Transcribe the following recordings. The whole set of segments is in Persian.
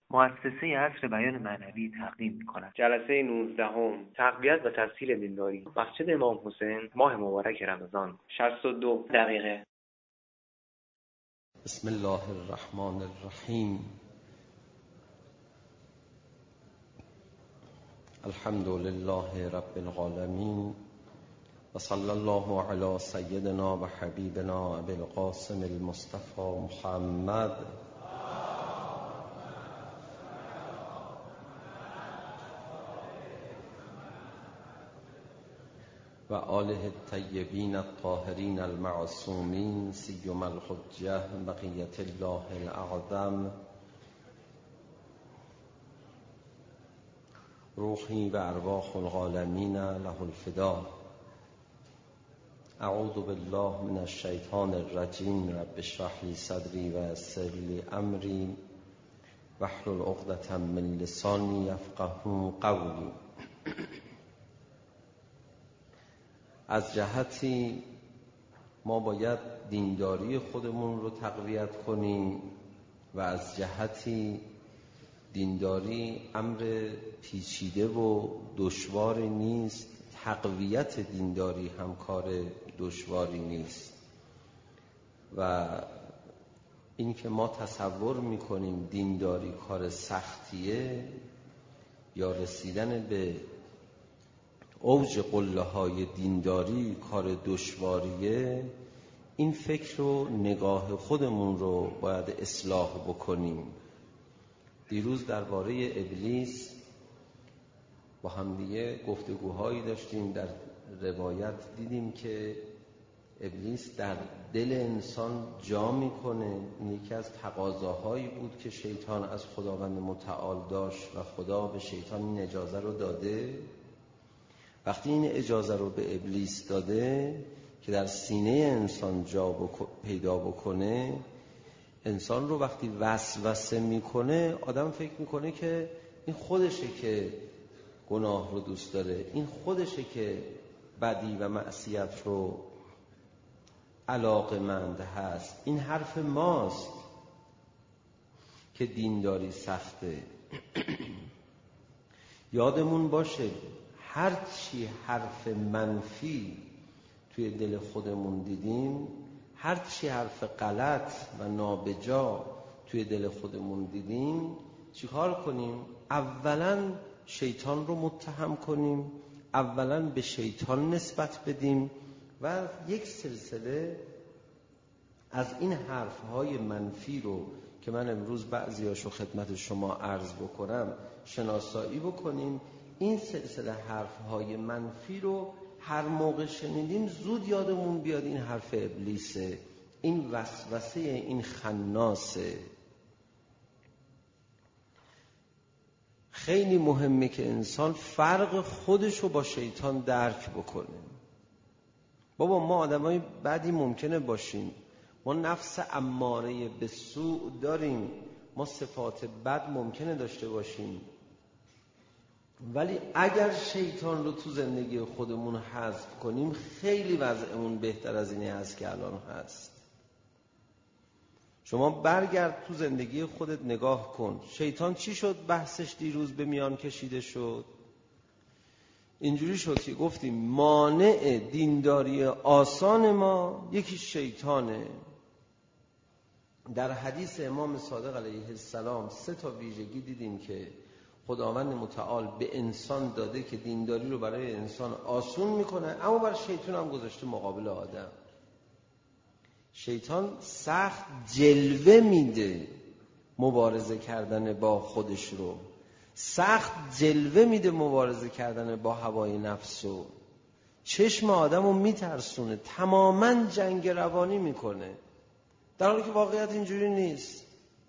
مؤسسه عصر بیان معنوی تقدیم می‌کند. جلسه 19 تقویت و تسهیل دینداری، مسجد امام حسین، ماه مبارک رمضان، 62 دقیقه. بسم الله الرحمن الرحیم. الحمد لله رب العالمین و صلی الله علی سیدنا و حبیبنا ابی القاسم المصطفى محمد و آله الطیبین الطاهرین المعصومین سیما الحجة بقیة الله الاعظم. روحی و ارواح العالمین له الفدا. اعوذ بالله من الشیطان الرجیم. رب اشرح لی صدری و یسر لی امری واحلل عقدة من لسانی یفقهوا قولی. از جهتی ما باید دینداری خودمون رو تقویت کنیم و از جهتی دینداری امر پیچیده و دشواری نیست، تقویت دینداری هم کار دشواری نیست. و این که ما تصور میکنیم دینداری کار سختیه یا رسیدن به اوج قله های دینداری کار دشواریه، این فکر و نگاه خودمون رو باید اصلاح بکنیم. دیروز درباره ابلیس با همدیگه گفتگوهایی داشتیم. در روایت دیدیم که ابلیس در دل انسان جا میکنه. این یکی از تقاضاهایی بود که شیطان از خداوند متعال داشت و خدا به شیطان این اجازه رو داده. وقتی این اجازه رو به ابلیس داده که در سینه انسان جا پیدا بکنه، انسان رو وقتی وسوسه میکنه آدم فکر میکنه که این خودشه که گناه رو دوست داره، این خودشه که بدی و معصیت رو علاقه‌مند هست. این حرف ماست که دینداری سخته. یادمون باشه هر چی حرف منفی توی دل خودمون دیدیم، هر چی حرف غلط و نابجا توی دل خودمون دیدیم، چیکار کنیم؟ اولا شیطان رو متهم کنیم، اولا به شیطان نسبت بدیم و یک سلسله از این حرفهای منفی رو که من امروز بعضیاشو خدمت شما عرض بکنم شناسایی بکنیم. این سلسله حرفهای منفی رو هر موقع شنیدیم زود یادمون بیاد این حرف ابلیسه، این وسوسه، این خناسه. خیلی مهمه که انسان فرق خودش رو با شیطان درک بکنه. بابا ما آدمای بدی ممکنه باشیم، ما نفس اماره به سوء داریم، ما صفات بد ممکنه داشته باشیم، ولی اگر شیطان رو تو زندگی خودمون حذف کنیم خیلی وضعمون بهتر از اینی هست که الان هست. شما برگرد تو زندگی خودت نگاه کن. شیطان چی شد بحثش دیروز به میان کشیده شد؟ اینجوری شد که گفتیم مانع دینداری آسان ما یکی شیطانه. در حدیث امام صادق علیه السلام 3 ویژگی دیدیم که خداوند متعال به انسان داده که دینداری رو برای انسان آسون میکنه، اما برای شیطان هم گذاشته مقابل آدم. شیطان سخت جلوه میده مبارزه کردن با خودش رو، سخت جلوه میده مبارزه کردن با هوای نفس رو، چشم آدم رو میترسونه، تماما جنگ روانی میکنه، در حالی که واقعیت اینجوری نیست.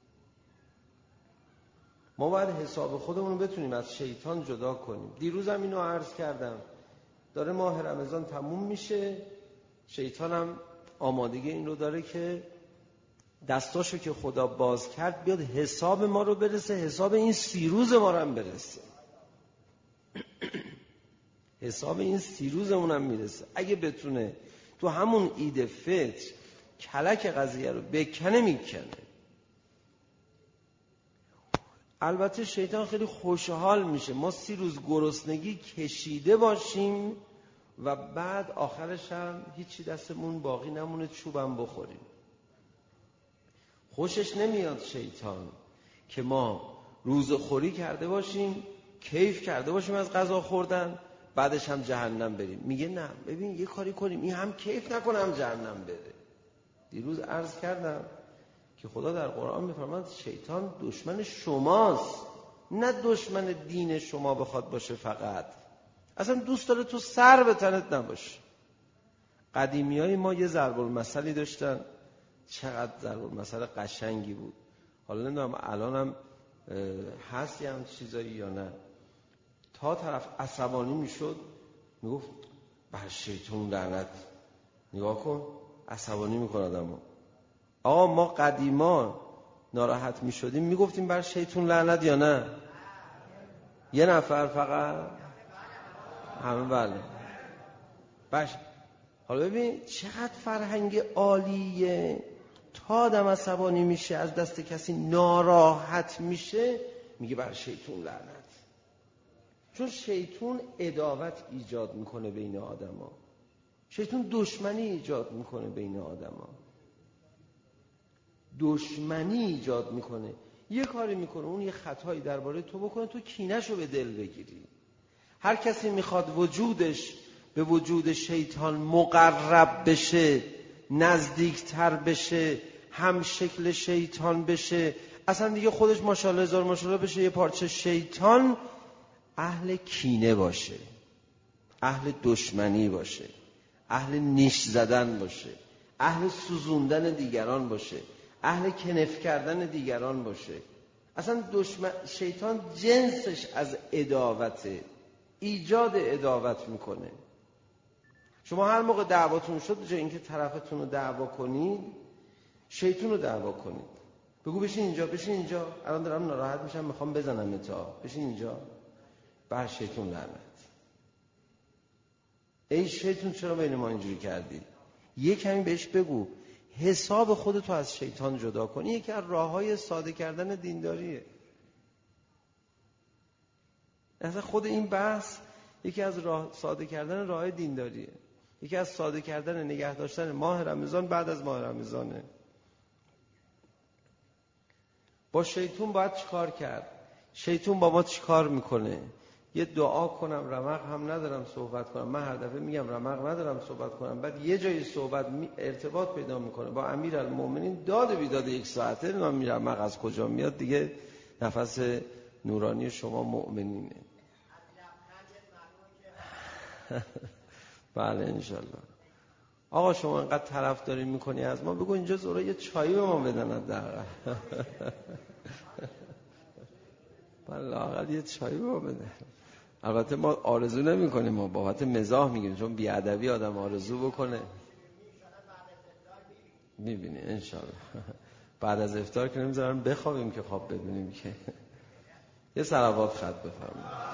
ما باید حساب خودمون رو بتونیم از شیطان جدا کنیم. دیروزم اینو عرض کردم، داره ماه رمضان تموم میشه، شیطان هم آمادگی این رو داره که دستاشو که خدا باز کرد بیاد حساب ما رو برسه، حساب این 30 روز ما رو هم برسه، حساب این 30 روزمون هم میرسه. اگه بتونه تو همون عید فطر کلک قضیه رو بکنه میکنه. البته شیطان خیلی خوشحال میشه ما 30 روز گرسنگی کشیده باشیم و بعد آخرش هم هیچی دستمون باقی نمونه، چوبم بخوریم. خوشش نمیاد شیطان که ما روزخوری کرده باشیم، کیف کرده باشیم از غذا خوردن، بعدش هم جهنم بریم. میگه نه، ببین یه کاری کنیم این هم کیف نکنه هم جهنم بره. دیروز عرض کردم که خدا در قرآن میفرماید شیطان دشمن شماست، نه دشمن دین شما بخواد باشه. فقط اصلا دوست داره تو سر به تنت نباشه. قدیمیای ما یه ضرب المثلی داشتن، چقدر ضرب المثل قشنگی بود. حالا نمیدونم الانم هست یه هم چیزایی یا نه. تا طرف عصبانی میشد میگفت بر شیطان لعنت. نگاه کن عصبانی میکنه آدمو. آقا ما قدیما ناراحت میشدیم میگفتیم بر شیطان لعنت یا نه؟ یه نفر فقط؟ همه بله. باش. حالا ببین چقدر فرهنگ عالیه. تا آدم عصبانی میشه از دست کسی ناراحت میشه میگه بر شیطان لعنت. چون شیطان عداوت ایجاد میکنه بین آدما. شیطان دشمنی ایجاد میکنه بین آدما. دشمنی ایجاد میکنه. یه کاری میکنه اون یه خطایی درباره تو بکنه، تو کینه‌شو به دل بگیری. هر کسی میخواد وجودش به وجود شیطان مقرب بشه، نزدیکتر بشه، هم شکل شیطان بشه، اصلا دیگه خودش ماشاءالله هزار ماشاءالله بشه یه پارچه شیطان، اهل کینه باشه، اهل دشمنی باشه، اهل نیش زدن باشه، اهل سوزوندن دیگران باشه، اهل کنف کردن دیگران باشه. اصلا شیطان جنسش از عداوته، ایجاد عداوت میکنه. شما هر موقع دعواتون شد جای اینکه طرفتون رو دعوا کنید شیطان رو دعوا کنید. بگو بشین اینجا، بشین اینجا، الان دارم ناراحت میشم میخوام بزنم تا، بشین اینجا. بر شیطان لعنت. ای شیطان چرا بین ما اینجوری کردی؟ یه کمی بهش بگو حساب خودتو از شیطان جدا کنی. یکی از راههای ساده کردن دینداریه. اصلا خود این بحث یکی از ساده کردن راههای دینداریه. یکی از ساده کردن نگه داشتن ماه رمضان بعد از ماه رمضانه. با شیطان باید چیکار کرد؟ شیطان با ما چیکار میکنه؟ یه دعا کنم رمق هم ندارم صحبت کنم. من هر دفعه میگم رمق ندارم صحبت کنم، بعد یه جایی صحبت ارتباط پیدا میکنه با امیرالمومنین، داد بیداد 1 ساعته. من رمق از کجا میاد دیگه؟ نفس نورانی شما مؤمنینه. بله انشالله. آقا شما انقدر طرفداری میکنی از ما، بگو اینجا زورا یه چایی به ما بدن حداقل. بله لااقل یه چایی به ما بدن. البته ما آرزو نمی کنیم، ما بابت مزاح میگیم، چون بیادبی آدم آرزو بکنه. میبینی انشالله بعد از افطار که نمیذارن بخوابیم که خواب ببینیم که. یه صلوات خط بفرمایید.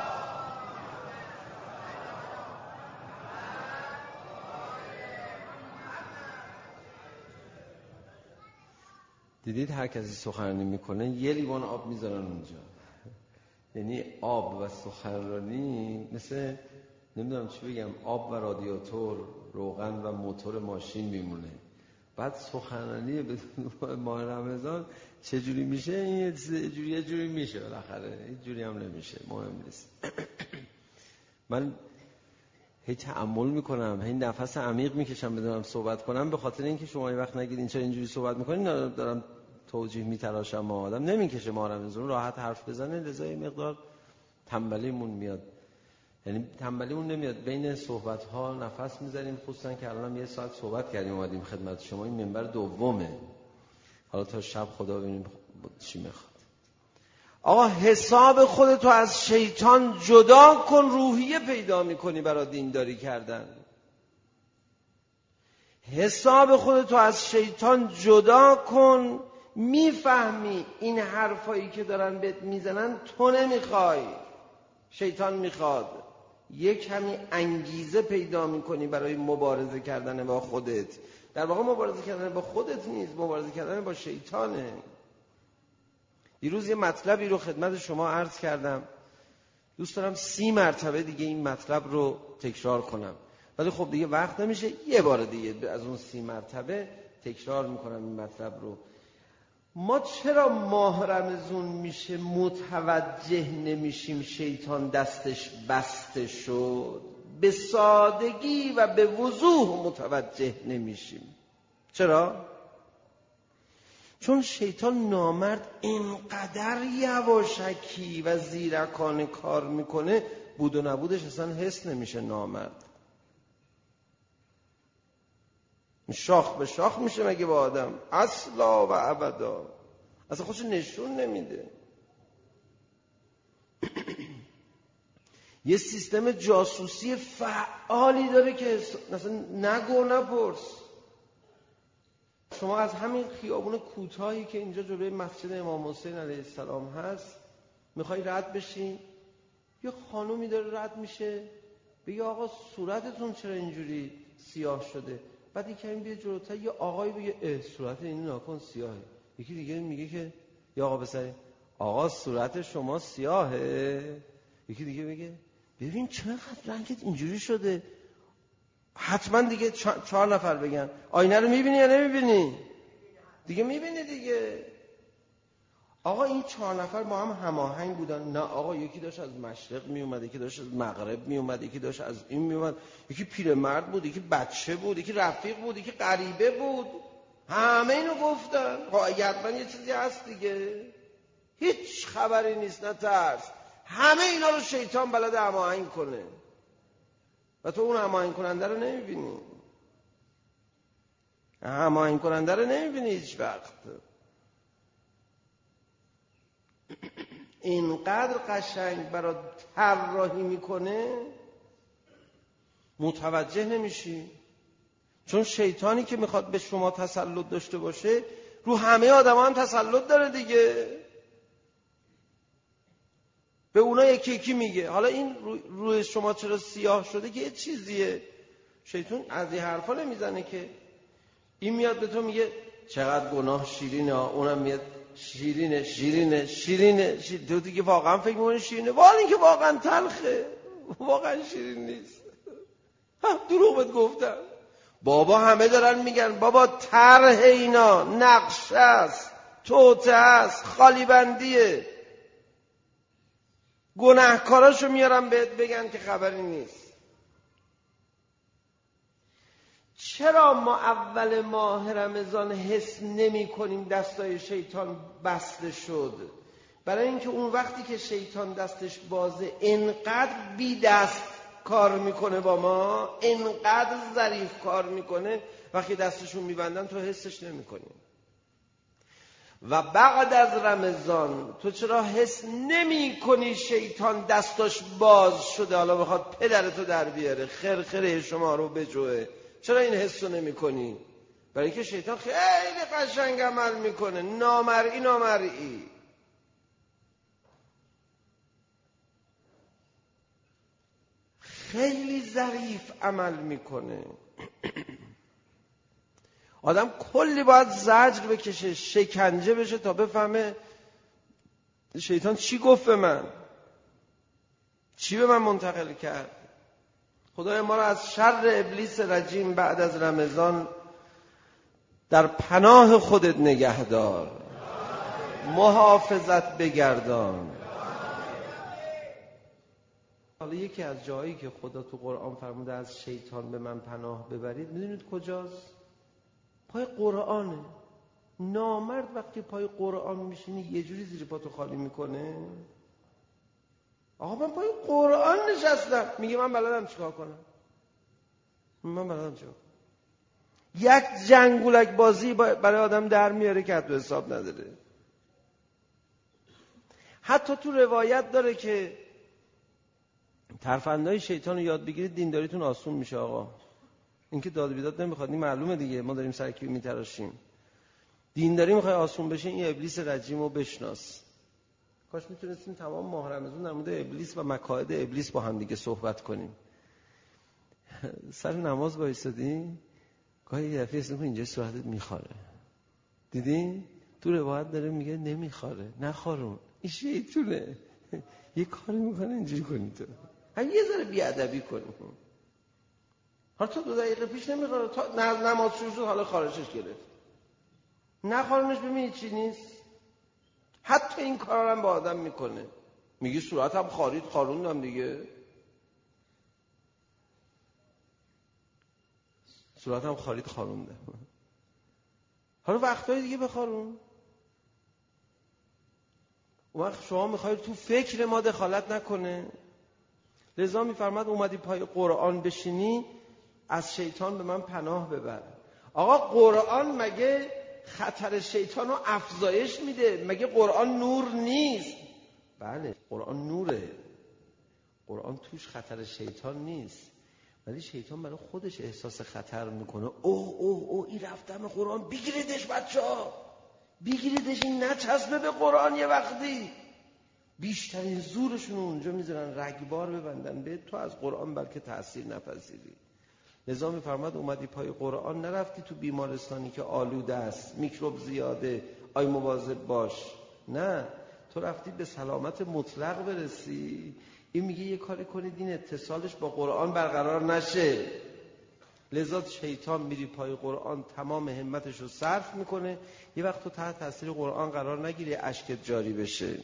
دیدید هر کسی سخنرانی میکنه یه لیوان آب میذارن اونجا. یعنی آب و سخنرانی مثل نمیدونم چی بگم، آب و رادیاتور، روغن و موتور ماشین میمونه. بعد سخنرانی بدون ماه رمضان چجوری میشه؟ یه جوری میشه بالاخره، یه جوری هم نمیشه، مهم نیست. من هی تأمل میکنم، هی نفس عمیق میکشم بدونم صحبت کنم، به خاطر اینکه شما یه وقت نگید این چرا اینجوری صحبت میکنین، دارم توجیه میتراشم. ما آدم نمیکشه ماه رمضان راحت حرف بزنه، لذا یه مقدار تنبلیمون میاد. یعنی تنبلیمون نمیاد، بین صحبت ها نفس میذاریم، خصوصا که الان 1 ساعت صحبت کردیم اومدیم خدمت شما. این منبر دومه، حالا تا شب خدا ببینیم چی میخواد. آقا حساب خودتو از شیطان جدا کن، روحیه پیدا میکنی برای دینداری کردن. حساب خودتو از شیطان جدا کن، میفهمی این حرفایی که دارن بهت میزنن تو نمیخوای، شیطان میخواد. یک کمی انگیزه پیدا میکنی برای مبارزه کردن با خودت. در واقع مبارزه کردن با خودت نیست، مبارزه کردن با شیطانه. دیروز یه مطلبی رو خدمت شما عرض کردم، دوست دارم 30 مرتبه دیگه این مطلب رو تکرار کنم، ولی خب دیگه وقت نمیشه، یه بار دیگه از اون 30 مرتبه تکرار میکنم این مطلب رو. ما چرا ماه رمضان میشه متوجه نمیشیم شیطان دستش بسته شد؟ به سادگی و به وضوح متوجه نمیشیم. چرا؟ چون شیطان نامرد اینقدر یواشکی و زیرکانه کار میکنه، بود و نبودش اصلا حس نمیشه نامرد. شاخ به شاخ میشه مگه با آدم؟ اصلا و ابدا اصلا خودش نشون نمیده. یه سیستم جاسوسی فعالی داره که مثلا نگو نپرس. شما از همین خیابون کوتاهی که اینجا جلوی مسجد امام حسین علیه السلام هست میخوای رد بشین، یه خانومی داره رد میشه، بگه آقا صورتتون چرا اینجوری سیاه شده؟ بعد یکی این بیاد جلوتر، یه آقایی بگه صورت این ناکن سیاهه. یکی دیگه میگه که یا آقا بسری آقا صورت شما سیاهه. یکی دیگه بگه ببین چقدر رنگت اینجوری شده. حتما دیگه 4 نفر بگن آینه رو میبینی یا نمیبینی؟ دیگه میبینی دیگه. آقا این 4 نفر با هم هماهنگ بودن؟ نه آقا، یکی داشت از مشرق میومد، یکی داشت از مغرب میومد، یکی داشت از این میومد، یکی پیرمرد بود، یکی بچه بود، یکی رفیق بود، یکی غریبه بود. همه اینو گفتن. حتما یه چیزی هست دیگه. هیچ خبری نیست، نه ترس. همه اینا رو شیطان بلده هماهنگ کنه و تو اون هماهنگ کننده رو نمیبینی. هماهنگ کننده رو نمیبینی هیچ وقت. اینقدر قشنگ برات طراحی میکنه متوجه نمیشی. چون شیطانی که میخواد به شما تسلط داشته باشه رو همه آدم هم تسلط داره دیگه. به اونا یکی یکی میگه حالا این روی شما چرا سیاه شده که یه چیزیه. شیطان از این حرفا نمیزنه که. این میاد به تو میگه چقدر گناه شیرینه، اونم میاد شیرینه شیرینه شیرینه. تو دیگه واقعا فکر می‌کنی شیرینه، ولی اینکه واقعا تلخه، واقعا شیرین نیست. دروغ بهت گفتم. بابا همه دارن میگن بابا طرح اینا نقشه است، توته است، خالی بندیه. گناهکاراشو میارن بهت بگن که خبری نیست. چرا ما اول ماه رمضان حس نمی کنیم دستای شیطان بسته شد؟ برای اینکه اون وقتی که شیطان دستش بازه انقدر بی دست کار میکنه با ما، انقدر ظریف کار میکنه، وقتی دستشون میبندن تو حسش نمی کنیم. و بعد از رمضان تو چرا حس نمی کنی شیطان دستاش باز شده، حالا بخواد پدرتو در بیاره، خرخره شما رو بجوه؟ چرا این حس رو نمی کنی؟ برای اینکه شیطان خیلی قشنگ عمل میکنه، نامرئی خیلی ظریف عمل میکنه. آدم کلی باید زجر بکشه، شکنجه بشه تا بفهمه شیطان چی گفت به من، چی به من منتقل کرد. خدای ما را از شر ابلیس رجیم بعد از رمضان در پناه خودت نگهدار، محافظت بگردان. حالا یکی از جایی که خدا تو قرآن فرموده از شیطان به من پناه ببرید، میدونید کجاست؟ پای قرآنه. نامرد وقتی پای قرآن میشینی یه جوری زیر پاتو خالی میکنه. آقا من پای قرآن نشستم، میگه من بلدم چیکار کنم. یک جنگولک بازی برای آدم در میاره که حتی حساب نداره. حتی تو روایت داره که ترفندهای شیطان رو یاد بگیرید دینداریتون آسون میشه. آقا این که داد بیداد نمیخواد، این معلومه دیگه، ما داریم سرکیب میتراشیم. دینداری میخوای آسون بشه، این ابلیس رجیم رو بشناس. کاش میتونستیم تمام ماه رمضان در مورد ابلیس و مکائد ابلیس با هم دیگه صحبت کنیم. سر نماز وایسادی گاهی یه دفعه اسم اینجا صورتت میخواره، دیدی؟ تو روایت داره میگه نمیخوره، نخورون، این شیطونه. یه کاری میکنه اینجوری کنی تو، هم یه ذره بیادبی کنی. حالا تا 2 دقیقه پیش نمیخوره، تا نماز شروع شد حالا خارشش گرفت. نخورنش ببینید چی نیست. حتی این کارا هم با آدم میکنه. میگه صورتم خارید خاروندم دیگه. صورتم خارید خاروندم. حالا وقتای دیگه بخارون. اون وقت شما میخواید تو فکر ما دخالت نکنه. لذا میفرماد اومدی پای قرآن بشینی از شیطان به من پناه ببر. آقا قرآن مگه خطر شیطان رو افزایش میده؟ مگه قرآن نور نیست؟ بله قرآن نوره، قرآن توش خطر شیطان نیست، ولی شیطان برای خودش احساس خطر میکنه. اوه این رفتم قرآن، بگیریدش بچه‌ها، بگیریدش، این نچسبه به قرآن. یه وقتی بیشترین زورشون اونجا میذارن رگبار ببندن به تو از قرآن بلکه تأثیر نپذیری. لذا میفرماد اومدی پای قرآن، نرفتی تو بیمارستانی که آلوده است، میکروب زیاده، آی مواظب باش. نه، تو رفتی به سلامت مطلق برسی. این میگه یه کاری کنید این اتصالش با قرآن برقرار نشه. لذا شیطان میری پای قرآن تمام همتش رو صرف میکنه، یه وقت تو تحت تاثیر قرآن قرار نگیری، اشکت جاری بشه.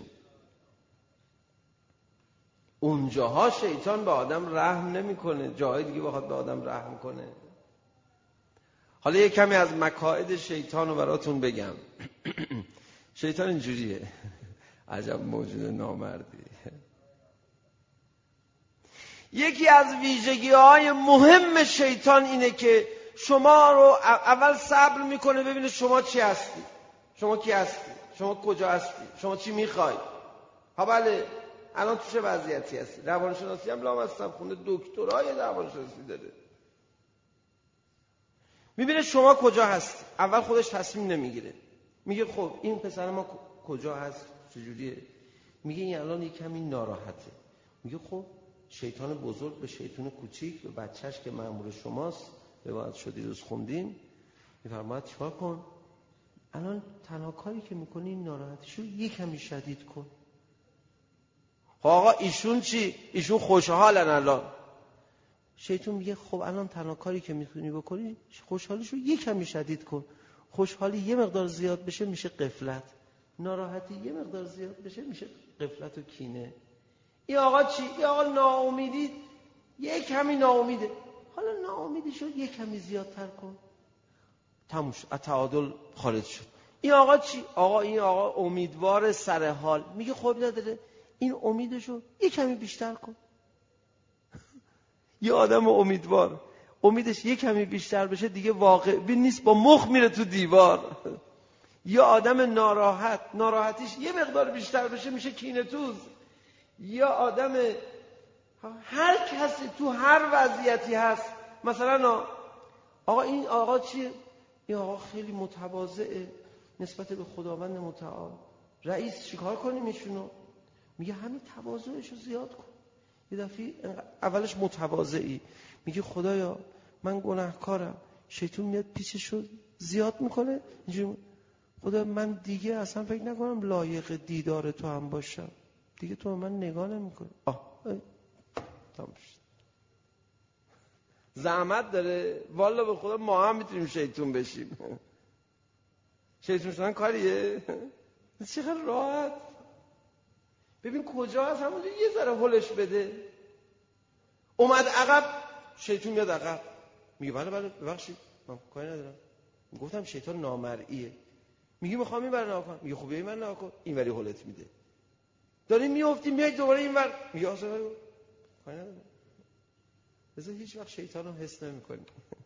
اونجاها شیطان به آدم رحم نمیکنه، جاهای دیگه بخواد به آدم رحم کنه. حالا یه کمی از مکائد شیطان رو براتون بگم. شیطان اینجوریه، عجب موجود نامردی. یکی از ویژگی‌های مهم شیطان اینه که شما رو اول صبر میکنه ببینه شما چی هستی، شما کی هستی، شما کجا هستی، شما چی میخوای. ها بله الان تو چه وضعیتی هستی؟ روانشناسی هم لامصب خونده، دکترای روانشناسی داره. میبینه شما کجا هستی. اول خودش تصمیم نمیگیره، میگه خب این پسر ما کجا هست، چجوریه؟ میگه این الان یک کمی ناراحته. میگه خب شیطان بزرگ به شیطان کوچیک به بچهش که مأمور شماست، روایت شدی روز خوندیم، میفرماید چیکار کن؟ الان تنها کاری که میکنی این ناراحتیشو یک کمی شدید کن. آقا ایشون چی؟ ایشون خوشحالن الان. شیطان میگه خب الان تنها کاری که میتونی بکنی خوشحالیشو یک کمی شدید کن. خوشحالی یه مقدار زیاد بشه میشه غفلت، ناراحتی یه مقدار زیاد بشه میشه غفلت و کینه. این آقا چی؟ این آقا ناامیدی، یک کمی ناامیده، حالا ناامیدی شد یک کمی زیادتر کن، تموم شد، از تعادل خارج شد. این آقا چی؟ این آقا امیدوار سر حال، میگه خب نداره این امیدشو یک کمی بیشتر کن. یه آدم امیدوار امیدش یک کمی بیشتر بشه دیگه واقع بین نیست، با مخ میره تو دیوار. یه آدم ناراحتیش یه مقدار بیشتر بشه میشه کینه توز. یا آدم، هر کسی تو هر وضعیتی هست، مثلا آقا این آقا چیه؟ این آقا خیلی متواضعه نسبت به خداوند متعال. رئیس چیکار کنیم ایشونو؟ میگه همین تواضعش رو زیاد کن. یه دفعه اولش متواضعی میگه خدایا من گناهکارم، شیطان میاد پیچش رو زیاد میکنه اینجوری، خدا من دیگه اصلا فکر نکنم لایق دیدار تو هم باشم، دیگه تو من نگاه نمی‌کنی. تمام شد. زحمت داره والا، به خدا ما هم میتونیم شیطون بشیم. شیطون شدن کاریه؟ چقدر راحت. ببین کجا هست، همونجا یه ذره هلش بده. اومد عقب، شیطون میاد عقب، میگه بله ببخشید من کاری ندارم، گفتم شیطان نامرئیه. میگه میخوام این ور نگاه کنم، میگه خب این ور نگاه کن، این وری هلت میده. داری میافتی میای دوباره این ور، میگه اصلا کاری ندارم. بذار هیچ وقت شیطان رو حس نمی‌کنی.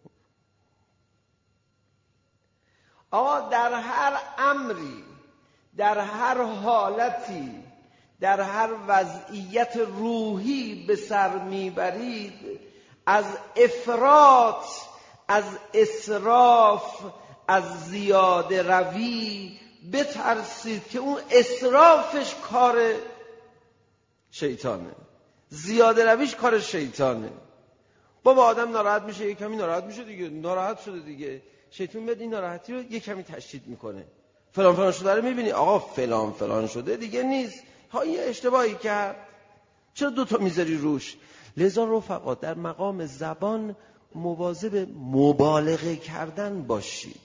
آقا در هر امری، در هر حالتی، در هر وضعیت روحی به سر میبرید، از افراط، از اسراف، از زیاده روی بترسید که اون اسرافش کار شیطانه، زیاده رویش کار شیطانه. بابا آدم ناراحت میشه، یک کمی ناراحت میشه دیگه، ناراحت شده دیگه، شیطان میاد این ناراحتی رو یک کمی تشدید میکنه. فلان فلان شده رو میبینی، آقا فلان فلان شده دیگه نیست، ها یه اشتباهی کرد، چرا دوتا میذاری روش؟ لذا رفقا در مقام زبان مواظب مبالغه کردن باشید.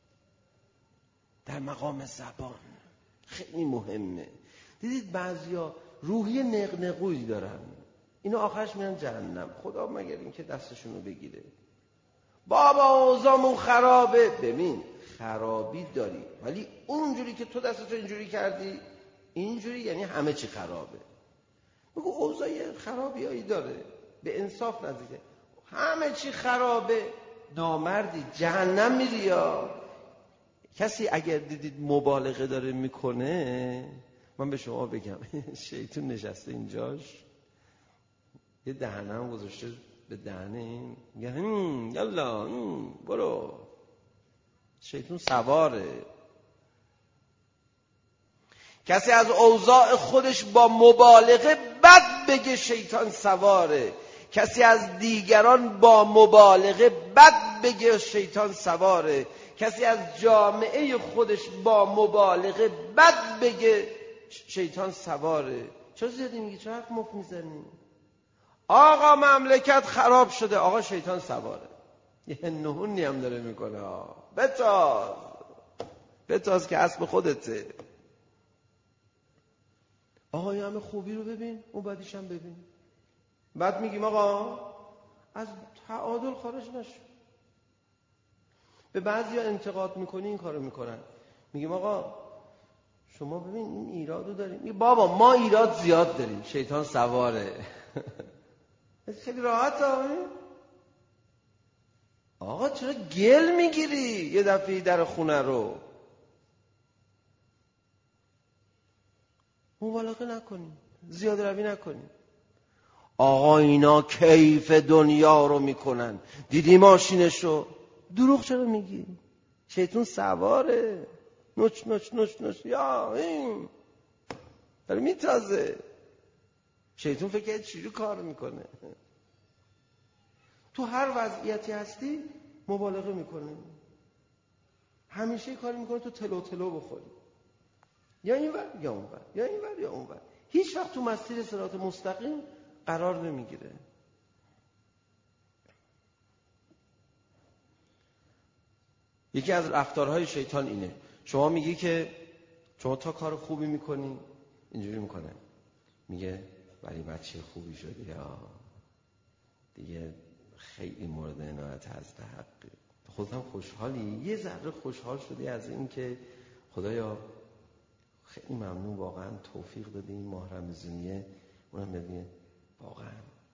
در مقام زبان خیلی مهمه. دیدید بعضیا روحی نقنقویی دارن، اینا آخرش میرن جهنم. خدا مگر این که دستشونو بگیره. بابا اوضاعمون خرابه. ببین خرابی داری، ولی اونجوری که تو دستتو اینجوری کردی اینجوری یعنی همه چی خرابه. بگو اوضاع خرابیایی داره، به انصاف نزدیکه، همه چی خرابه، نامردی جهنم میری. یا کسی اگر دیدید مبالغه داره میکنه، من به شما بگم شیطان نشسته اینجاش، یه دهنم گذاشته به دهنه این، میگه یالا برو. شیطان سواره. کسی از اوضاع خودش با مبالغه بد بگه شیطان سواره. کسی از دیگران با مبالغه بد بگه شیطان سواره. کسی از جامعه خودش با مبالغه بد بگه شیطان سواره. چرا زیادی میگی؟ چرا حرف مفت میزنی؟ آقا مملکت خراب شده، آقا شیطان سواره. یه نهونی هم داره میکنه. بتاز که اسب خودته. آقا این همه خوبی رو ببین، اون بعدیش هم ببین. بعد میگیم آقا از تعادل خارج نشو. به بعضیا انتقاد میکنی این کارو میکنن، میگیم آقا شما ببین این ایرادو داریم. میگه بابا ما ایراد زیاد داریم، شیطان سواره. خیلی راحته. آقا چرا گل میگیری یه دفعه در خونه رو؟ مبالغه نکنیم، زیاد روی نکنیم. آقا اینا کیف دنیا رو میکنن، دیدی ماشینشو؟ دروغ چرا میگی؟ شیطان سواره. نوچ نوچ نوچ نوچ یا این داره میتازه. شیطان فکر کرد چجوری کار میکنه. تو هر وضعیتی هستی مبالغه میکنه، همیشه کاری میکنه تو تلو تلو بخوری، یا این ور یا اون ور، یا این ور یا اون ور. هیچ وقت تو مسیر صراط مستقیم قرار نمیگیره. یکی از رفتارهای شیطان اینه. شما میگی که شما تا کار خوبی میکنی، اینجوری میکنه، میگه ولی بچه خوبی شدی یا دیگه خیلی مورد عنایت هست حقی. خودم خوشحالی؟ یه ذره خوشحال شدی از این که خدایا خیلی ممنون، واقعا توفیق دادی این ماه رمضانیه. اونم ببینه واقعا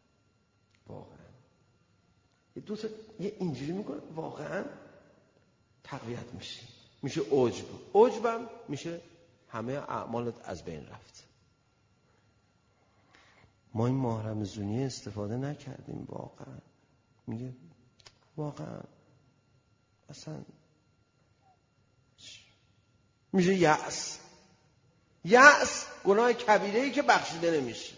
یه دوست یه اینجوری میکنه، واقعا تقویت میشه عجبم میشه همه اعمالت از بین رفت. ما این ماه رمضانیه استفاده نکردیم واقعا. میگه واقعا اصلا میشه یأس گناه کبیره‌ای که بخشیده نمیشه.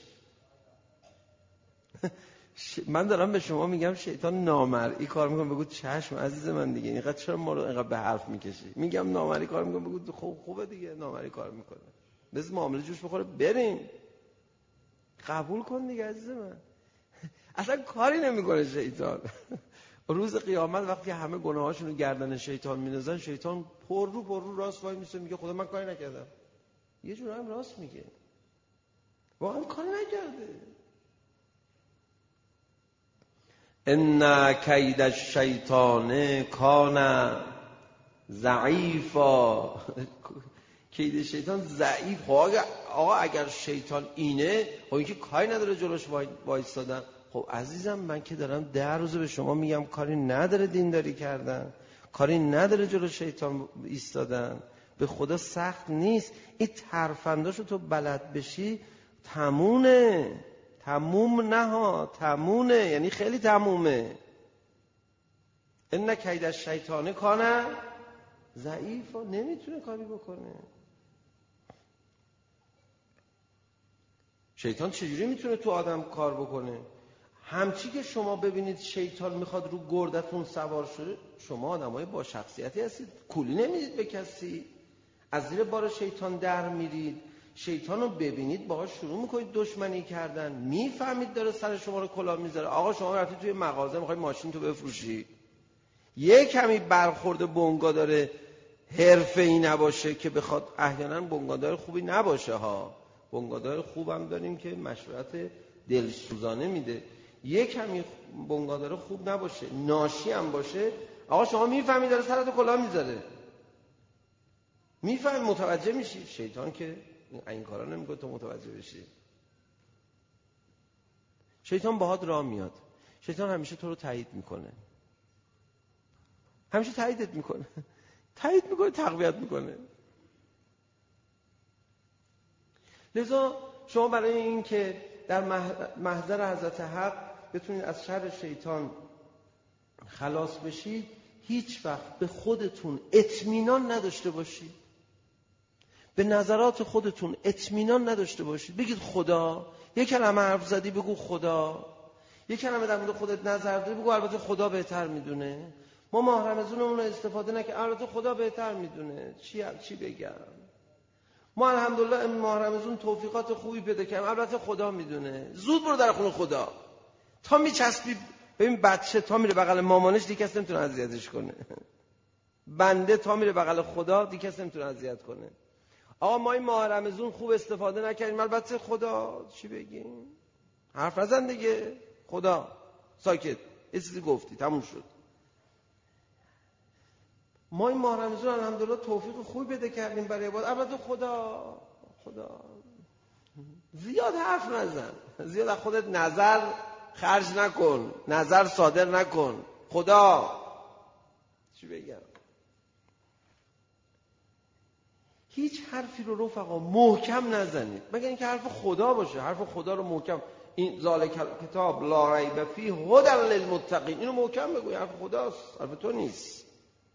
من دارم به شما میگم شیطان نامرئی کار میکنه. بگو چشم عزیز من دیگه، اینقدر چرا ما رو اینقدر به حرف میکشی؟ میگم نامرئی کار میکنه، بگو خوبه دیگه نامرئی کار میکنه، بس معامله جوش بخوره بریم. قبول کن دیگه عزیز من. اصلا کاری نمیکنه شیطان. روز قیامت وقتی همه گناهاشونو گردن شیطان میندازن، شیطان پر رو راست وای میسه، میگه خدا من کاری نکردم. یه جور هم راست میگه، واقعا کاری نکرده. ان کید الشیطان کان ضعیفا. کید شیطان ضعیف. آقا اگر شیطان اینه، خب این که کاری نداره جلوش وایستادن. خب عزیزم من که دارم 10 روز به شما میگم کاری نداره دینداری کردن، کاری نداره جلو شیطان ایستادن. به خدا سخت نیست. این ترفنداشو تو بلد بشی تمونه یعنی خیلی تمومه. ان کید الشیطان کان ضعیفا. نمیتونه کاری بکنه. شیطان چجوری میتونه تو آدم کار بکنه؟ همچی که شما ببینید شیطان میخواد رو گردتون سوار شده، شما آدمای با شخصیتی هستید، کولی نمیدید به کسی. از زیر بار شیطان در میرید، شیطان رو ببینید باهاش شروع میکنید دشمنی کردن، میفهمید داره سر شما رو کلاه میذاره. آقا شما رفتی توی مغازه میخوای ماشین تو بفروشی، یه کمی برخورد بنگادار حرفه‌ای نباشه که بخواد، احیانا بنگادار خوبی نباشه ها، بنگادار خوبم داریم که مشورت دلسوزانه میده، یه کمی بنگادار خوب نباشه، ناشی هم باشه، آقا شما میفهمید داره سرتو کلاه میذاره، میفهمی، متوجه میشی. شیطان که این کارا نمیگه تو متوجه بشی. شیطان باهات راه میاد، شیطان همیشه تو رو تایید میکنه، همیشه تاییدت میکنه، تایید میکنه، تقویت میکنه. لذا شما برای این که در محضر حضرت حق بتونید از شر شیطان خلاص بشید، هیچ وقت به خودتون اطمینان نداشته باشید، به نظرات خودتون اطمینان نداشته باشید. بگید خدا، یک کلمه حرف زدی بگو خدا، یک کلمه در مورد خودت نظر داری بگو البته خدا بهتر میدونه. ما ماه رمضانمون رو استفاده نکنیم، البته خدا بهتر میدونه، چی بگم. ما الحمدلله این ماه رمضان توفیقات خوبی پیدا کردیم، البته خدا میدونه. زود برو در خونه خدا. تا میچسبی ببین بچه تا میره بغل مامانش دیگه کس نمیتونه اذیتش کنه. بنده تا میره بغل خدا دیگه کس نمیتونه اذیت کنه. آقا ما این ماه رمضان خوب استفاده نکردیم، البته خدا، چی بگیم؟ حرف نزن دیگه، خدا ساکت، یه چیزی گفتی تموم شد. ما این ماه رمضان الحمدلله توفیق خوبی پیدا کردیم برای عبادت، البته خدا. زیاد حرف نزن، زیاد از خودت نظر خرج نکن، نظر صادر نکن. خدا، چی بگم؟ هیچ حرفی رو رفقا محکم نزنید مگر اینکه حرف خدا باشه. حرف خدا رو محکم، این ذالک کتاب لا ریب فیه هدی للمتقین، اینو محکم بگو، حرف خداست، حرف تو نیست.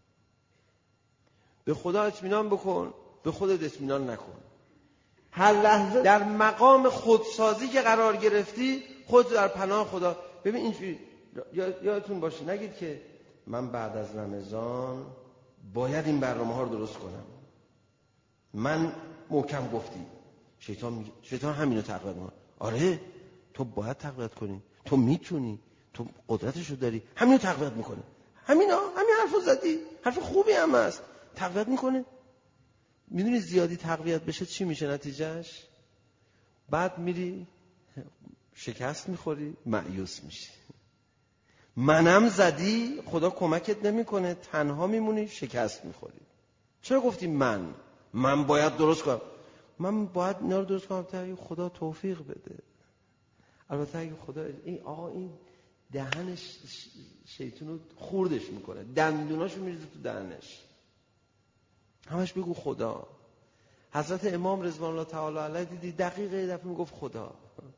به خدا اطمینان بکن، به خودت اطمینان نکن. هر لحظه در مقام خودسازی که قرار گرفتی، خود در پناه خدا. ببین اینجوری یادتون باشه، نگید که من بعد از رمضان باید این برنامه ها رو درست کنم. من محکم گفتی، شیطان همینو تقویت میکنه. آره تو باید تقویت کنی، تو میتونی، تو قدرتشو داری، همینو تقویت میکنه. همین حرفو زدی، حرف خوبی هم هست، تقویت میکنه. میدونی زیادی تقویت بشه چی میشه نتیجهش؟ بعد میری شکست میخوری، مایوس میشی. منم زدی، خدا کمکت نمیکنه، تنها میمونی، شکست میخوری. چرا گفتی من باید درست کنم؟ من باید اینا رو درست کنم تا اگه خدا توفیق بده. البته اگه خدا این دهنش شیطان رو خوردش میکنه، دندوناشو میریزه تو دهنش. همش بگو خدا. حضرت امام رضوان الله تعالی علیه دیدی دقیقه دفعه میگفت خدا.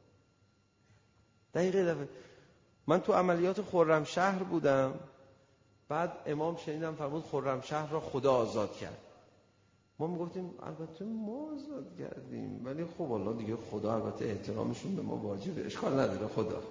دقیقه من تو عملیات خرمشهر بودم، بعد امام شنیدم فرمود خرمشهر را خدا آزاد کرد. ما میگفتیم البته ما آزاد کردیم، ولی خب والله دیگه خدا البته احترامشون به ما واجبه، اشکال نداره.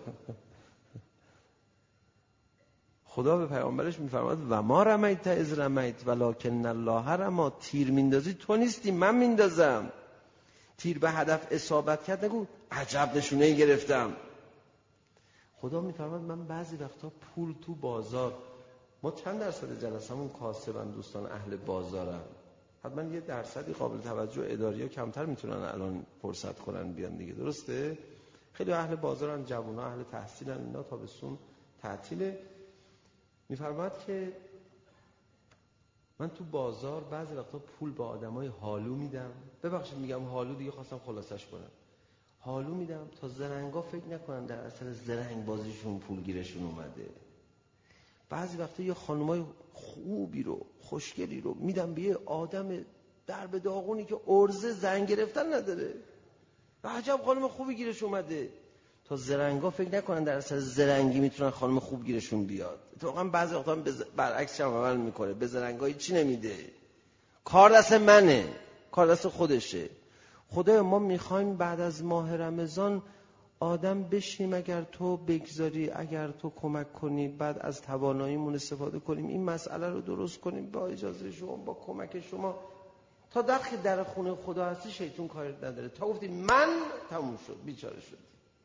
خدا به پیامبرش میفرماد و ما رمیت اذ رمیت ولکن الله رمی، تیر میندازی تو نیستی، من میندازم. تیر به هدف اصابت کرد نگو عجب نشونه گرفتم. خدا میفرماد من بعضی وقتا پول تو بازار، ما چند درصد جلسمون کاسبن دوستان اهل بازارن، حتما یه درصدی قابل توجه اداری‌ها کمتر میتونن الان فرصت کنن بیان دیگه، درسته؟ خیلی اهل بازارن، جوونا اهل تحصیلن، اینا تابستون تعطیله. میفرماد که من تو بازار بعضی وقتا پول به آدمای حالو میدم، ببخشید میگم حالو دیگه، خواستم خلاصش کنم، حالو میدم تا زرنگا فکر نکنن در اثر زرنگ بازیشون پول گیرشون اومده. بعضی وقتا یه خانمای خوبی رو، خوشگلی رو میدم به یه آدم در به داغونی که ارزه زن گرفتن نداره، و عجب خانم خوبی گیرش اومده، تا زرنگا فکر نکنن در اثر زرنگی میتونن خانم خوب گیرشون بیاد. اتفاقا بعضی وقتا برعکسش هم عمل میکنه، به زرنگایی چی نمیده، کار دست منه، کار دست خودشه. خدایا ما میخوایم بعد از ماه رمضان آدم بشیم، اگر تو بگذاری، اگر تو کمک کنی، بعد از تواناییمون استفاده کنیم، این مسئله رو درست کنیم با اجازه شما، با کمک شما. تا وقتی در خونه خدا هستی شیطان کاری نداره. تا گفتی من، تموم شد، بیچاره شد.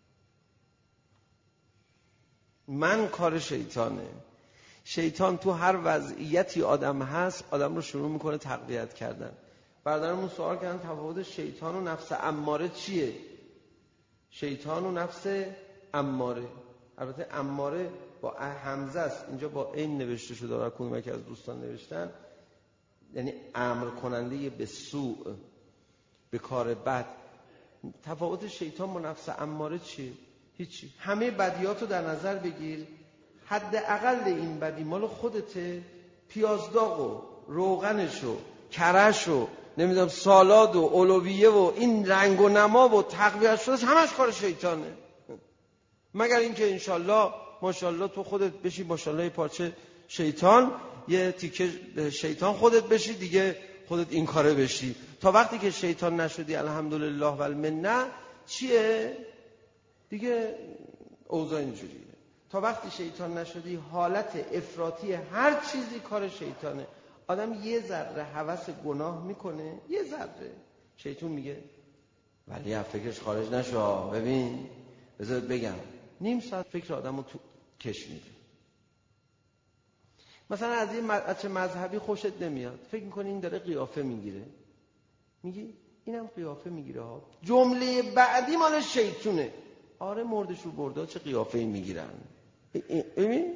من کار شیطانه. شیطان تو هر وضعیتی آدم هست آدم رو شروع میکنه تقویت کردن. برادرمون سوال کردن تفاوت شیطان و نفس اماره چیه؟ شیطان و نفس اماره، البته اماره با همزه است، اینجا با این نوشته شده و کدوم که از دوستان نوشتن، یعنی امر کننده به سوء، به کار بد. تفاوت شیطان با نفس اماره چیه؟ هیچی. همه بدیاتو در نظر بگیر، حداقل این بدی مال خودته، پیازداغ و روغنش و کرش و نمیدونم سالاد و اولویه و این رنگ و نما و تقویت شدهش همش کار شیطانه. مگر اینکه انشالله ماشالله تو خودت بشی ماشالله یه پارچه شیطان، یه تیکه شیطان خودت بشی دیگه، خودت این کاره بشی. تا وقتی که شیطان نشدی الحمدلله و المنه، چیه دیگه اوضاع اینجوریه. تا وقتی شیطان نشدی حالت افراطی هر چیزی کار شیطانه. آدم یه ذره هوس گناه میکنه، یه ذره، شیطان میگه ولی از فکرش خارج نشو، ببین بذار بگم، نیم ساعت فکر آدمو تو کش میده. مثلا از این بچه مذهبی خوشت نمیاد، فکر میکنی این داره قیافه میگیره، میگی اینم قیافه میگیره ها، جمله بعدی مال شیطونه. آره مردش رو برده چه قیافه‌ای میگیرن. ببین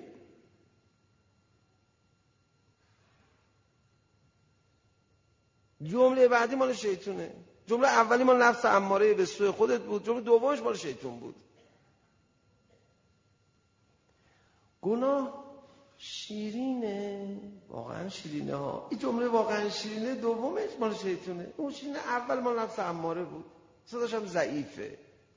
جمله بعدی مال شیطونه. جمله اولی مال نفس اماره به سوی خودت بود، جمله دومش مال شیطان بود. گناه شیرینه، واقعا شیرینه ها. این جمله واقعا شیرینه دومش مال شیطونه، اون شیرینه اول مال نفس اماره بود، صداش هم ضعیفه.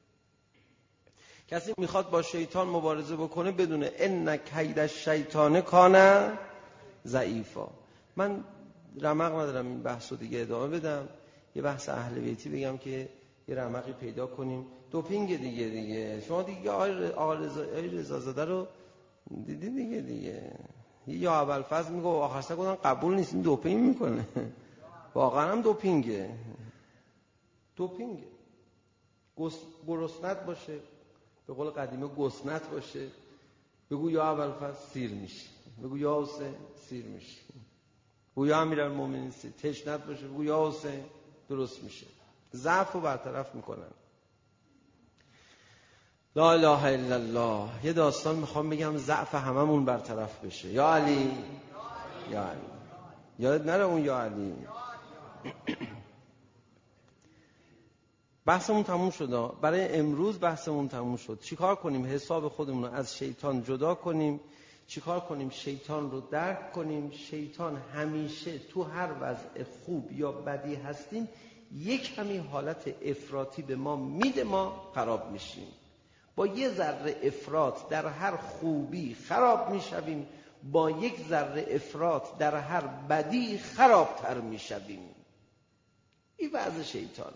کسی میخواد با شیطان مبارزه بکنه بدونه ان کید الشیطان کان ضعیفا. من رمق ندارم این بحثو دیگه ادامه بدم، یه بحث اهل بیتی بگم که یه رمقی پیدا کنیم. دوپینگ دیگه شما دیگه آقای رضازاده رو دیدی دیگه یا ابوالفضل میگه آخر سر گفتن قبول نیست، این دوپینگ میکنه. واقعا هم دوپینگه. گرسنت باشه، به قول قدیمی گسنت باشه، بگو یا ابوالفضل سیر میشه، بگو یا حسین سیر میشه، بگو یا امیرالمومنین سیر. تشنت باشه بگو یا حسین درست میشه. ضعف رو برطرف میکنن. لا اله الا الله. یه داستان میخوام بگم ضعف هممون برطرف بشه. یا علی، یا علی، یاد نره اون یا علی. بحثمون تموم شد. برای امروز بحثمون تموم شد. چیکار کنیم حساب خودمون رو از شیطان جدا کنیم؟ چیکار کنیم شیطان رو درک کنیم؟ شیطان همیشه تو هر وضع خوب یا بدی هستیم یک کمی حالت افراطی به ما میده، ما خراب میشیم. با یه ذره افراط در هر خوبی خراب میشویم، با یک ذره افراط در هر بدی خرابتر میشویم. این وضع شیطان.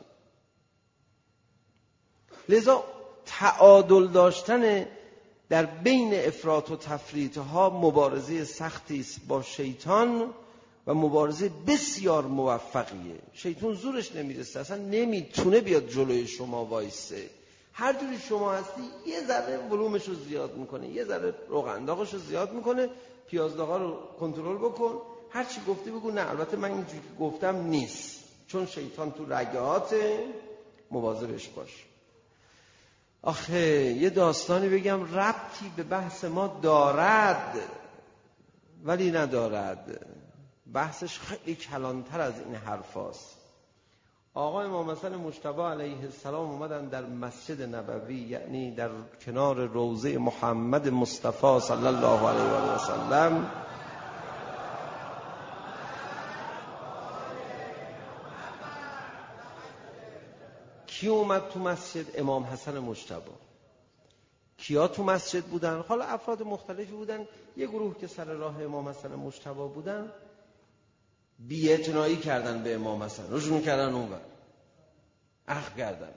لذا تعادل داشتن در بین افراط و تفریط ها مبارزه سختی است با شیطان و مبارزه بسیار موفقیه. شیطان زورش نمیرسه، اصلا نمیتونه بیاد جلوی شما وایسه. هر جوری شما هستی یه ذره ولومش رو زیاد میکنه، یه ذره روغن داغش رو زیاد میکنه، پیاز داغا رو کنترل بکن، هر چی گفتی بگو نه البته من اینجوری که گفتم نیست، چون شیطان تو رگهات مواظبش باش. آخه یه داستانی بگم ربطی به بحث ما دارد ولی ندارد، بحثش خیلی کلانتر از این حرفاست. آقا امام حسن مجتبی علیه السلام اومدن در مسجد نبوی، یعنی در کنار روضه محمد مصطفی صلی الله علیه و سلم، کی اومد تو مسجد؟ امام حسن مجتبی. کیا تو مسجد بودن؟ حالا افراد مختلفی بودن. یه گروه که سر راه امام حسن مجتبی بودن بی‌اعتنایی کردن به امام حسن، رجوع کردن اونور، اخم کردن.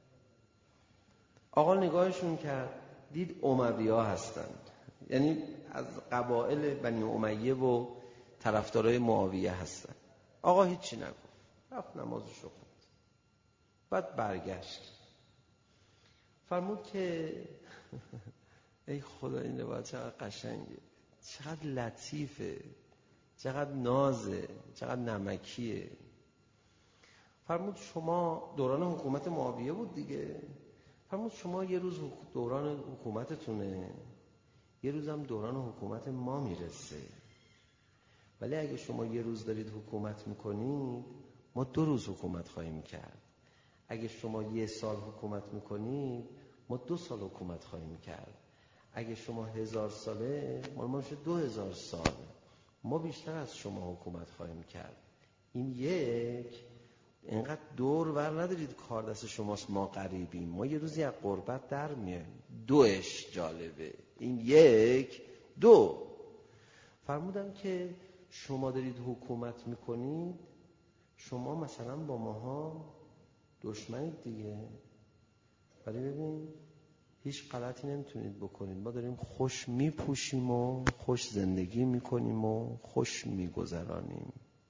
آقا نگاهشون کرد دید اموی‌ها هستند، یعنی از قبایل بنی امیه و طرفدارای معاویه هستند. آقا هیچی نگفت، رفت نمازش رو خوند. بعد برگشت فرمود که ای خدا این روایت چقدر قشنگه، چقدر لطیفه، چقدر نازه، چقدر نمکیه. فرمود شما دوران حکومت معاویه بود دیگه، فرمود شما یه روز دوران حکومتتونه، یه روزم دوران حکومت ما میرسه، ولی اگه شما یه روز دارید حکومت میکنید ما 2 روز حکومت خواهیم کرد، اگه شما 1 سال حکومت میکنید ما 2 سال حکومت خواهیم کرد، اگه شما 1000 ساله ما میشه 2000 سال، ما بیشتر از شما حکومت خواهیم کرد. این یک اینقدر دور ور ندارید کار دست شماست ما غریبیم، ما یه روزی از غربت در میایم. 2ش جالبه، این 1 2. فرمودن که شما دارید حکومت میکنید، شما مثلا با ماها دشمنید دیگه، ولی ببین هیچ غلطی نمیتونید بکنید، ما داریم خوش میپوشیم و خوش زندگی میکنیم و خوش میگذرانیم،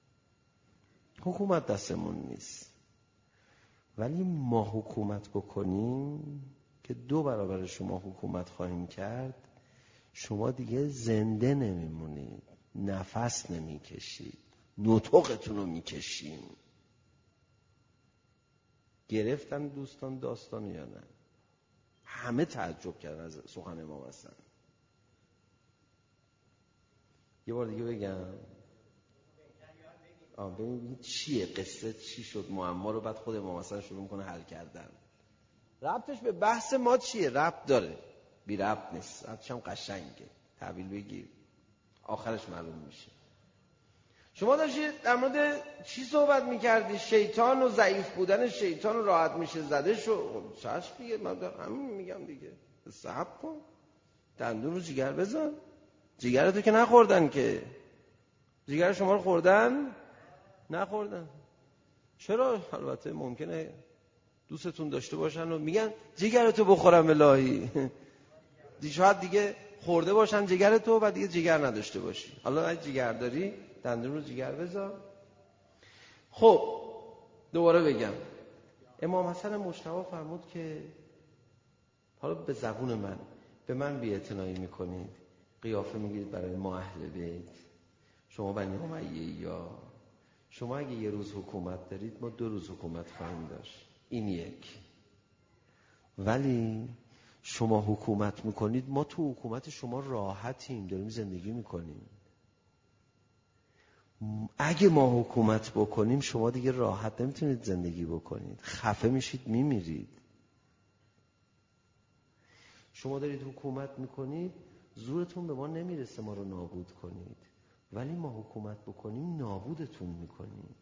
حکومت دستمون نیست، ولی ما حکومت بکنیم که 2 برابر شما حکومت خواهیم کرد، شما دیگه زنده نمیمونید، نفس نمیکشید، نطقتون رو میکشیم. گرفتن دوستان داستان یا نه؟ همه تعجب کردن از سخن امام حسن. یه بار دیگه بگم ببینید چیه قصه، چی شد معما رو، بعد خود امام حسن شروع میکنه حل کردن. ربطش به بحث ما چیه؟ ربط داره، بی ربط نیست، ربطش هم قشنگه، تحویل بگیر آخرش معلوم میشه. شما داشتید در مورد چی صحبت میکردی؟ شیطان و ضعیف بودن شیطان و راحت میشه زده شو. چشم دیگه، من همین میگم دیگه، صبر کن، دندون رو جگر بزن. جگرتو که نخوردن که، جگر شما رو خوردن؟ نخوردن. چرا؟ البته ممکنه دوستتون داشته باشن و میگن جگرتو بخورم الهی، شاید دیگه خورده باشن جگرتو و دیگه جگر نداشته باشی. حالا اگه جگر داری دندون رو جگر بذار. خب دوباره بگم، امام حسن مجتبی فرمود که حالا به زبون من، به من بی‌اعتنایی میکنید، قیافه میگیرید برای ما اهل بیت، شما بنی امیه، یا شما اگه یه روز حکومت دارید ما 2 روز حکومت خواهیم داشت. این 1. ولی شما حکومت میکنید، ما تو حکومت شما راحتیم، داریم زندگی میکنیم. اگه ما حکومت بکنیم شما دیگه راحت نمیتونید زندگی بکنید، خفه میشید، میمیرید. شما دارید حکومت میکنید، زورتون به ما نمیرسه ما رو نابود کنید، ولی ما حکومت بکنیم نابودتون میکنیم.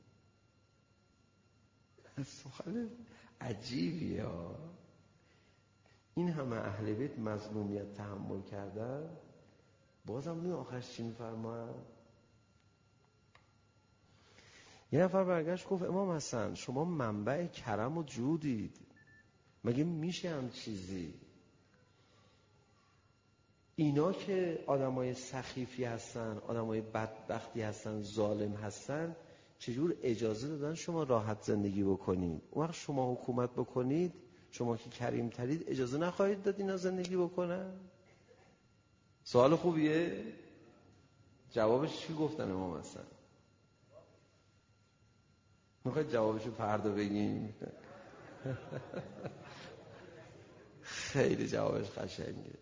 سخن عجیبیه. این همه اهل بیت مظلومیت تحمل کردن، بازم می آخرش چی میفرماید؟ یه نفر برگشت گفت امام حسن شما منبع کرم و جودید، مگه میشه هم چیزی؟ اینا که آدمای سخیفی هستن، آدمای بدبختی هستن، ظالم هستن، چجور اجازه دادن شما راحت زندگی بکنید؟ اون وقت شما حکومت بکنید، شما که کریم ترید، اجازه نخواهید داد اینا زندگی بکنن؟ سوال خوبیه؟ جوابش چی گفتن امام حسن؟ میخواید جوابشو فردا بگیم؟ خیلی جوابش قشنگه،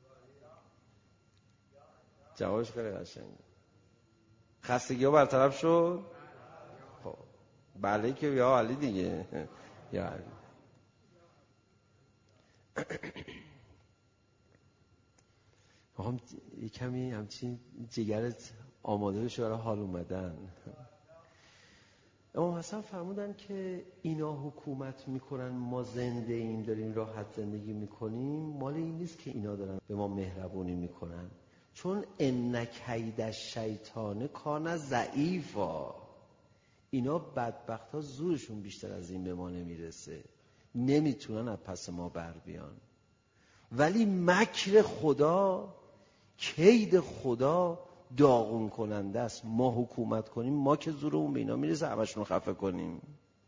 جوابش خیلی قشنگه. خستگی ها برطرف شد؟ خب بله که یا علی دیگه، یا علی. یه کمی همچین جگرت آماده بشه برای حال اومدن. امام حسن فرمودن که اینا حکومت میکنن، ما زنده ایم، داریم راحت زندگی میکنیم، مال این نیست که اینا دارن به ما مهربونی میکنن، چون ان کید الشیطان کان ضعیفا. اینا بدبخت ها زورشون بیشتر از این به ما نمیرسه، نمیتونن از پس ما بر بیان، ولی مکر خدا، کید خدا داغون کننده است. ما حکومت کنیم، ما که زورمون به اینا میرسه همشون رو خفه کنیم.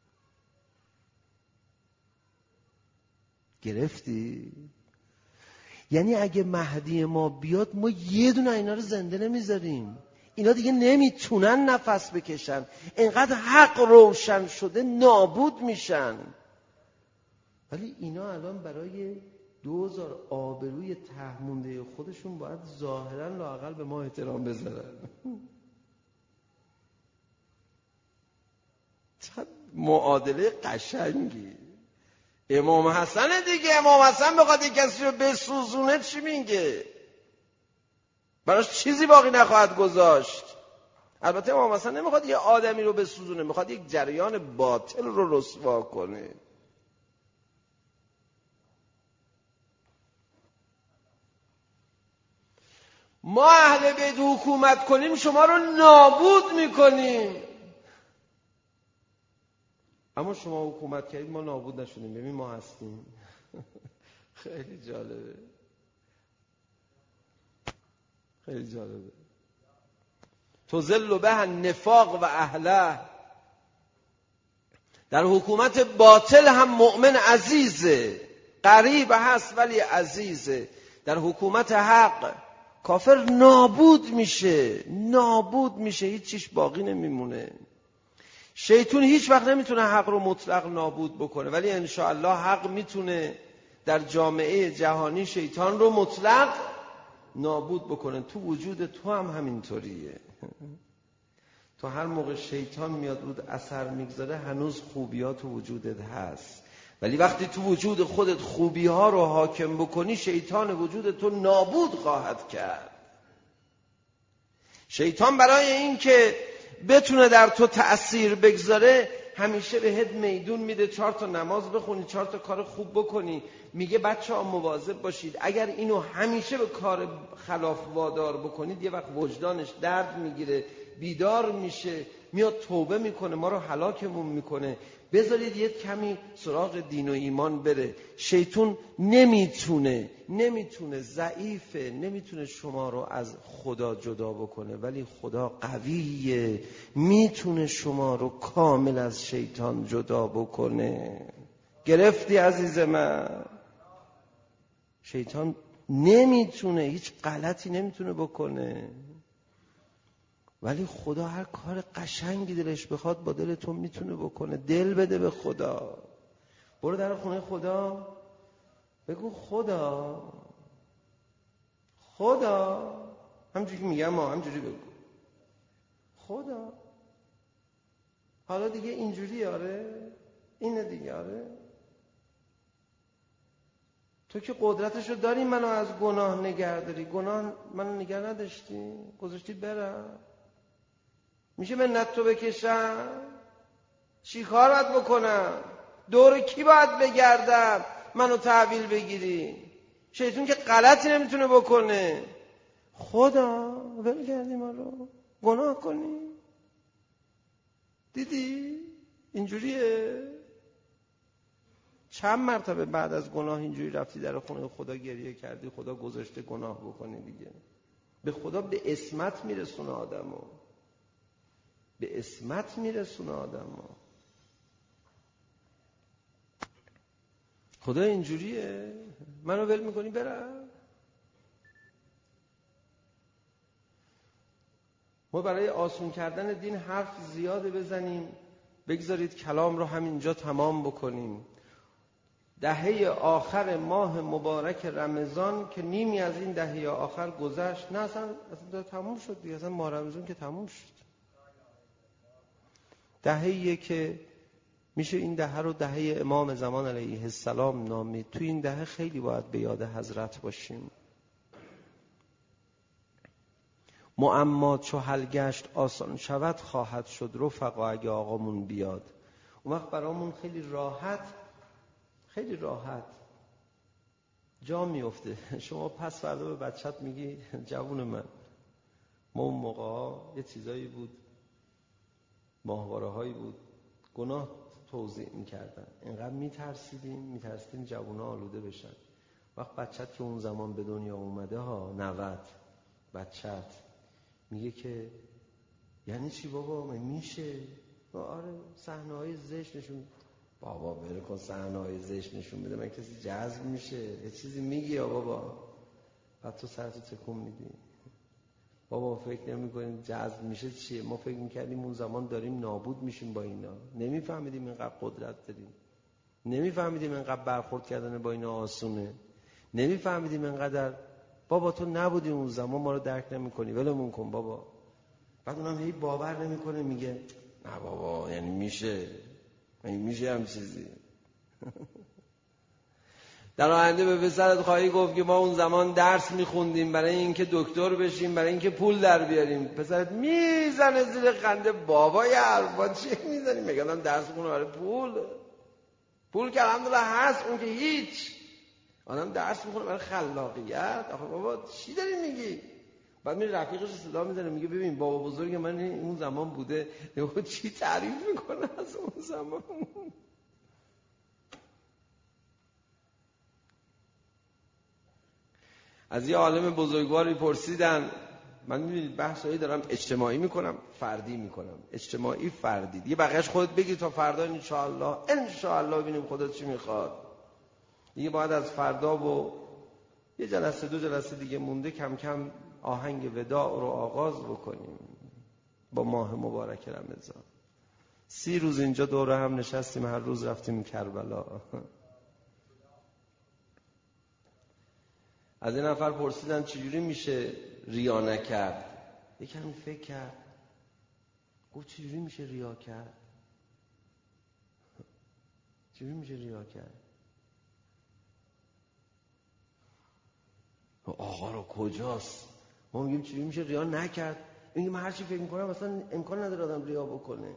گرفتی؟ یعنی اگه مهدی ما بیاد، ما یه دونه اینا رو زنده نمیذاریم. اینا دیگه نمیتونن نفس بکشن، اینقدر حق روشن شده نابود میشن. ولی اینا الان برای 2000 آبروی ته مونده خودشون باید ظاهرا لااقل به ما احترام بذارن. چقدر معادله قشنگی. امام حسن دیگه، امام حسن بخواد یک کسی رو بسوزونه چی میگه؟ براش چیزی باقی نخواهد گذاشت. البته امام حسن نمیخواد یه آدمی رو بسوزونه، میخواد یک جریان باطل رو رسوا کنه. ما اهل بیت حکومت کنیم شما رو نابود میکنیم. اما شما حکومت کردید ما نابود نشدیم. ببین ما هستیم. خیلی جالبه، خیلی جالبه. تذل به النفاق و اهله. در حکومت باطل هم مؤمن عزیزه، غریب هست ولی عزیزه. در حکومت حق کافر نابود میشه، هیچ چیش باقی نمیمونه. شیطان هیچ وقت نمیتونه حق رو مطلق نابود بکنه، ولی انشاءالله حق میتونه در جامعه جهانی شیطان رو مطلق نابود بکنه. تو وجود تو هم همینطوریه. تو هر موقع شیطان میاد رود اثر میگذاره هنوز خوبی‌ها تو وجودت هست، ولی وقتی تو وجود خودت خوبی‌ها رو حاکم بکنی شیطان وجود تو نابود خواهد کرد. شیطان برای این که بتونه در تو تأثیر بگذاره همیشه بهت میدون میده 4 تا نماز بخونی، 4 تا کار خوب بکنی. میگه بچه‌ها مواظب باشید، اگر اینو همیشه به کار خلاف وادار بکنید یه وقت وجدانش درد میگیره، بیدار میشه، میاد توبه میکنه، ما رو هلاکمون میکنه. بذارید یه کمی سراغ دین و ایمان بره. شیطان نمیتونه، ضعیفه، نمیتونه شما رو از خدا جدا بکنه، ولی خدا قویه، میتونه شما رو کامل از شیطان جدا بکنه. گرفتی عزیز من؟ شیطان نمیتونه، هیچ غلطی نمیتونه بکنه، ولی خدا هر کار قشنگی دلش بخواد با دل تو میتونه بکنه. دل بده به خدا. برو در خونه خدا بگو خدا همجوری که میگم ما همجوری بگو خدا حالا دیگه اینجوری، آره اینه دیگه، آره تو که قدرتشو داری منو از گناه نگه داری، گناه منو نگه نداشتی، گذاشتی برم. میشه منت تو بکشم؟ چی کار باید بکنم؟ دور کی باید بگردم منو تحویل بگیری؟ شیطان که غلطی نمیتونه بکنه. خدا ول کردی ما رو گناه کنی؟ دیدی اینجوریه. چند مرتبه بعد از گناه اینجوری رفتی در خونه خدا گریه کردی خدا گذاشته گناه بکنی دیگه. به خدا به عصمت میرسونه آدمو، به عصمت میرسونه آدمو. خدا اینجوریه، منو ول میکنی برم؟ ما برای آسون کردن دین حرف زیاده بزنیم، بگذارید کلام رو همینجا تمام بکنیم. دهه آخر ماه مبارک رمضان که نیمی از این دهه آخر گذشت، نه اصلا تموم شد دیگه، اصلا ماه رمضان که تموم شد. دهه‌ایه که میشه این دهه رو دهه امام زمان علیه السلام نامید. تو این دهه خیلی باید به یاد حضرت باشیم. معما چو حل گشت آسان شود خواهد شد رفقا اگه آقامون بیاد. اون وقت برامون خیلی راحت جا میفته. شما پس فردا به بچت میگی جوون من، ما اون موقع یه چیزایی بود، ماهواره هایی بود، گناه توزیع میکردن، اینقدر میترسیدیم جوونا آلوده بشن. وقت بچت که اون زمان به دنیا اومده ها، 90 بچت میگه که یعنی چی بابا؟ میشه؟ آره صحنه‌های زشت نشون. بابا بره کن صحنه‌های زشت نشون بده، من کسی جذب میشه؟ یه چیزی میگی یا بابا؟ بعد تو سرتو تکون میدی. بابا فکر نمی‌کنیم جذب میشه چیه؟ ما فکر می‌کردیم اون زمان داریم نابود میشیم با اینا. نمی‌فهمیدیم اینقدر قدرت داریم. نمی‌فهمیدیم اینقدر برخورد کردن با اینا آسونه. نمی‌فهمیدیم اینقدر. بابا تو نبودی اون زمان، ما رو درک نمی‌کنی، ولمون کن بابا. بعد اونم هی باور نمی‌کنه، میگه نه بابا یعنی میشه؟ یعنی میشه هم چیزی؟ در آینده به پسرت خواهی گفت که ما اون زمان درس میخوندیم برای اینکه دکتر بشیم، برای اینکه پول در بیاریم. پسرت میزنه زیر خنده، بابا یه حرفا چیه میزنی؟ میگم درس میخونه برای پول که الحمدلله هست، اون که هیچ. آدم درس میخونه برای خلاقیت. آخه بابا چی داری میگی؟ بعد میره رفیقش صدا میزنه، میگه ببین بابا بزرگ من اون زمان بوده. نگاه چی تعریف میکنه از اون زمان. از یه عالم بزرگواری پرسیدن، من می‌بینید بحثایی دارم اجتماعی میکنم، فردی میکنم، اجتماعی فردی دیگه، بقیه‌اش خودت بگی تا فردا انشاءالله ببینیم خدا چی میخواد. دیگه باید از فردا و یه جلسه 2 جلسه دیگه مونده کم کم آهنگ وداع رو آغاز بکنیم با ماه مبارک رمضان. 30 روز اینجا دوره هم نشستیم، هر روز رفتیم کربلا. از این نفر پرسیدن چجوری میشه ریا نکرد؟ یکم فکر کرد، گفت چجوری میشه ریا کرد؟ چجوری میشه ریا کرد؟ آقا رو کجاست؟ ما میگیم چجوری میشه ریا نکرد؟ میگیم من هر چی فکر میکنم اصلا امکان نداره آدم ریا بکنه.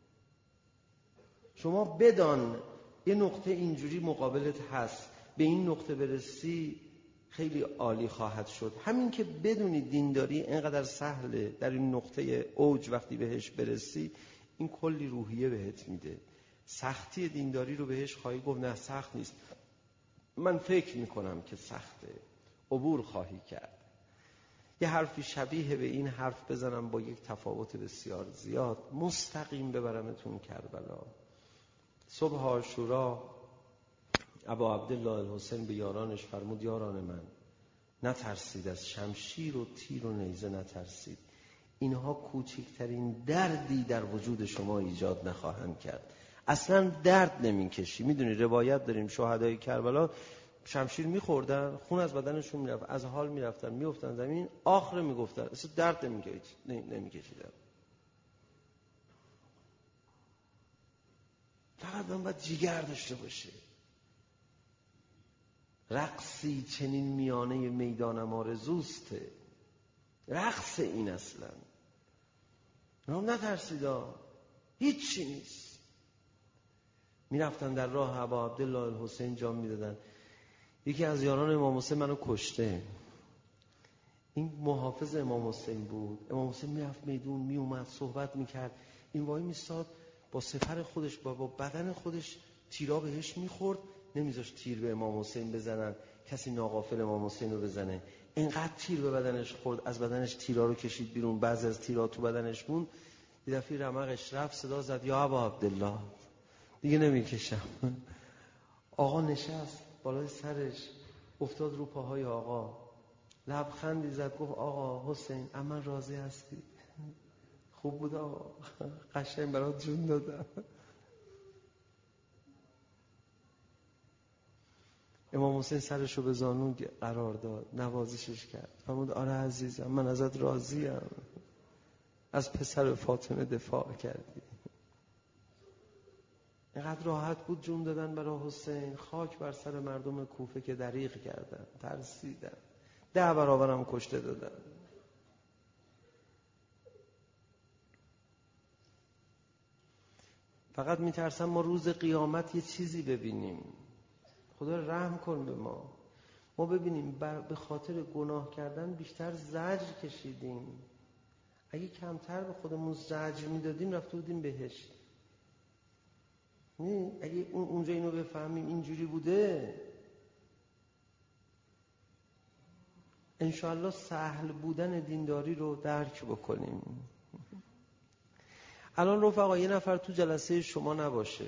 شما بدان یه نقطه اینجوری مقابلت هست، به این نقطه برسی خیلی عالی خواهد شد. همین که بدونی دینداری اینقدر سهله، در این نقطه اوج وقتی بهش برسی این کلی روحیه بهت میده. سختی دینداری رو بهش خواهی گفت نه سخت نیست، من فکر میکنم که سخته، عبور خواهی کرد. یه حرفی شبیه به این حرف بزنم با یک تفاوت بسیار زیاد، مستقیم ببرمتون کربلا. صبح عاشورا ابا عبدالله الحسین به یارانش فرمود یاران من نترسید، از شمشیر و تیر و نیزه نترسید، اینها کوچکترین دردی در وجود شما ایجاد نخواهند کرد. اصلا درد نمیکشی. میدونی روایت داریم شهدای کربلا شمشیر میخوردن، خون از بدنشون میرفت، از حال میرفتن، میافتن زمین، آخر میگفتن اصلا درد نمیکشیدن. فقط من باید جیگر داشته باشه. رقصی چنین میانه میدانم آرزوسته. رقص این اصلا نترسیدا، هیچی نیست. میرفتن در راه ابا عبدالله الحسین جان میدادن. یکی از یاران امام حسین منو کشته. این محافظ امام حسین بود. امام حسین میرفت میدون، میومد صحبت میکرد، این وای میستاد با سپر خودش با بدن خودش تیرا بهش میخورد، نمیذاش تیر به امام حسین بزنن، کسی ناغافل امام حسین رو بزنه. اینقدر تیر به بدنش خورد، از بدنش تیرا رو کشید بیرون، بعضی از تیرا تو بدنش موند. یه دفعه رمقش رفت، صدا زد یا ابا عبدالله، دیگه نمیکشم. آقا نشست بالای سرش، افتاد رو پاهای آقا، لبخندی زد، گفت آقا حسین اما راضی هستی؟ خوب بود آقا، قشنگ برات جون دادم. امام حسین سرشو به زانو قرار داد، نوازشش کرد، فرمود آره عزیزم من ازت راضیم، از پسر فاطمه دفاع کردی. اینقدر راحت بود جون دادن برای حسین. خاک بر سر مردم کوفه که دریغ کردن، ترسیدن، 10 برابرم کشته دادن. فقط میترسم ما روز قیامت یه چیزی ببینیم. خدا رحم کن به ما. ما ببینیم به خاطر گناه کردن بیشتر زجر کشیدیم. اگه کمتر به خودمون زجر میدادیم رفته بودیم بهشت. اگه اونجا اینو بفهمیم اینجوری بوده، انشاءالله سهل بودن دینداری رو درک بکنیم. الان رفقا یه نفر تو جلسه شما نباشه.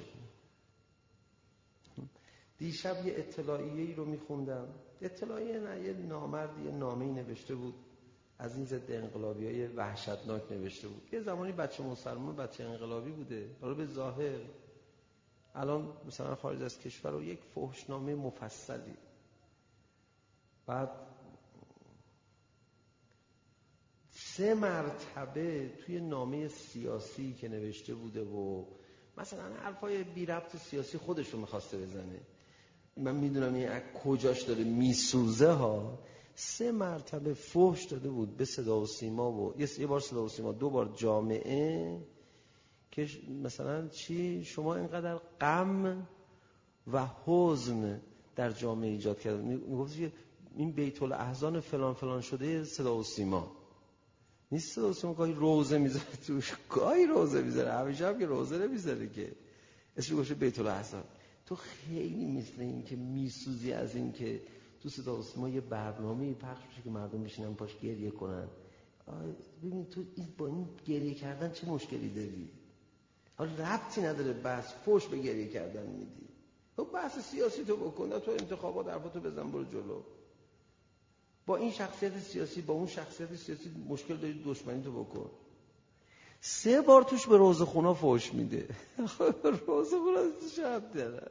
دیشب یه اطلاعیه‌ای رو میخوندم، اطلاعیه نه، یه نامرد یه نامه‌ای نوشته بود از این ضد انقلابیای وحشتناک نوشته بود. یه زمانی بچه مسلمان بچه انقلابی بوده، حالا به ظاهر الان مثلا خارج از کشور رو یک فحشنامه مفصلی، بعد 3 مرتبه توی نامه سیاسی که نوشته بوده و مثلا حرفای بی ربط سیاسی خودش رو میخواسته بزنه، من میدونم این از کجاش داره میسوزه ها، 3 مرتبه فحش داده بود به صدا و سیما و یه بار صدا و سیما، 2 بار جامعه، که مثلا چی شما اینقدر غم و حزن در جامعه ایجاد کرده. میگفت که این بیت الاحزان فلان فلان شده صدا و سیما نیست. صدا و سیما گاهی روزه میذاره توش، گاهی روزه میذاره، همیشه هم که روزه نمیذاره که اسمش گوشه بیت الاحزان. تو خیلی مثل این که میسوزی از این که تو صدا و سیما یه برنامه‌ای پخش بشه که مردم بشینن پاش گریه کنن. ببین تو با این گریه کردن چه مشکلی داری؟ حالا ربطی نداره، بس فوش به گریه کردن میدی. تو بحث سیاسی تو بکن، تو انتخابات حرفتو بزن برو جلو. با این شخصیت سیاسی با اون شخصیت سیاسی مشکل داری، دشمنی تو بکن. 3 بار توش به روزخونا فوش میده. روزخونا شب داره.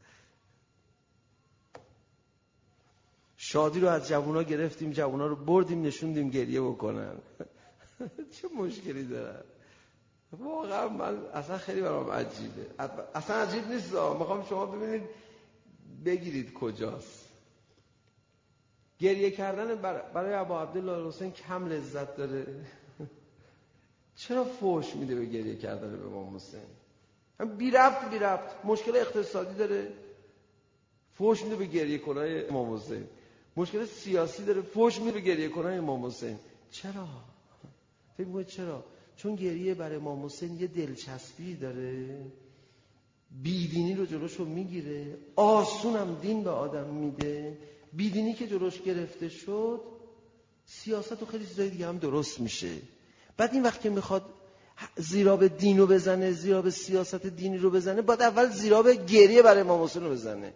شادی رو از جوونا گرفتیم، جوونا رو بردیم نشوندیم گریه بکنن. چه مشکلی داره؟ واقعا من اصلا خیلی برام عجیبه. اصلا عجیب نیست، میخوام شما ببینید بگیرید کجاست. گریه کردن برای ابا عبدالله حسین کم لذت داره. چرا فحش میده به گریه کردن به امام حسین؟ هم بی ربط مشکل اقتصادی داره، فحش میده به گریه کنای امام حسین. مشکل سیاسی داره، فحش میده به گریه کنای امام حسین. چرا؟ فکر می‌کنید چرا؟ چون گریه برای امام حسین یه دلچسبی داره، بیدینی رو جلوشو میگیره، آسونم دین به آدم میده. بیدینی که جلوش گرفته شد، سیاست و خیلی چیزای دیگه هم درست میشه. بعد این وقت که میخواد زیراب دین رو بزنه، زیراب سیاست دینی رو بزنه، باید اول زیراب گریه برای امام حسین رو بزنه.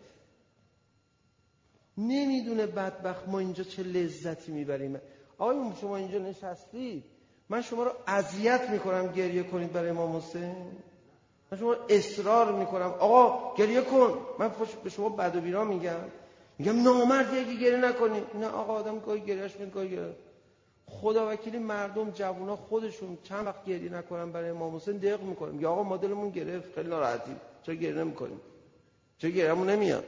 نمیدونه بدبخت ما اینجا چه لذتی میبریم. آقایون شما اینجا نشستید، من شما رو اذیت میکنم گریه کنید برای امام حسین؟ من شما رو اصرار میکنم آقا گریه کن؟ من به شما بد و بیرا میگم نامرد اگه گریه نکنی؟ نه آقا، آدم گاهی گریهش میکنه. خدا وکیلی مردم جوونا خودشون چند وقت گریه نکنن برای امام حسین دق میکنن. یا آقا ما دلمون گرفت، خیلی ناراحتیم، چرا گریه نمیکنیم؟ چرا گریه‌مون نمیاد؟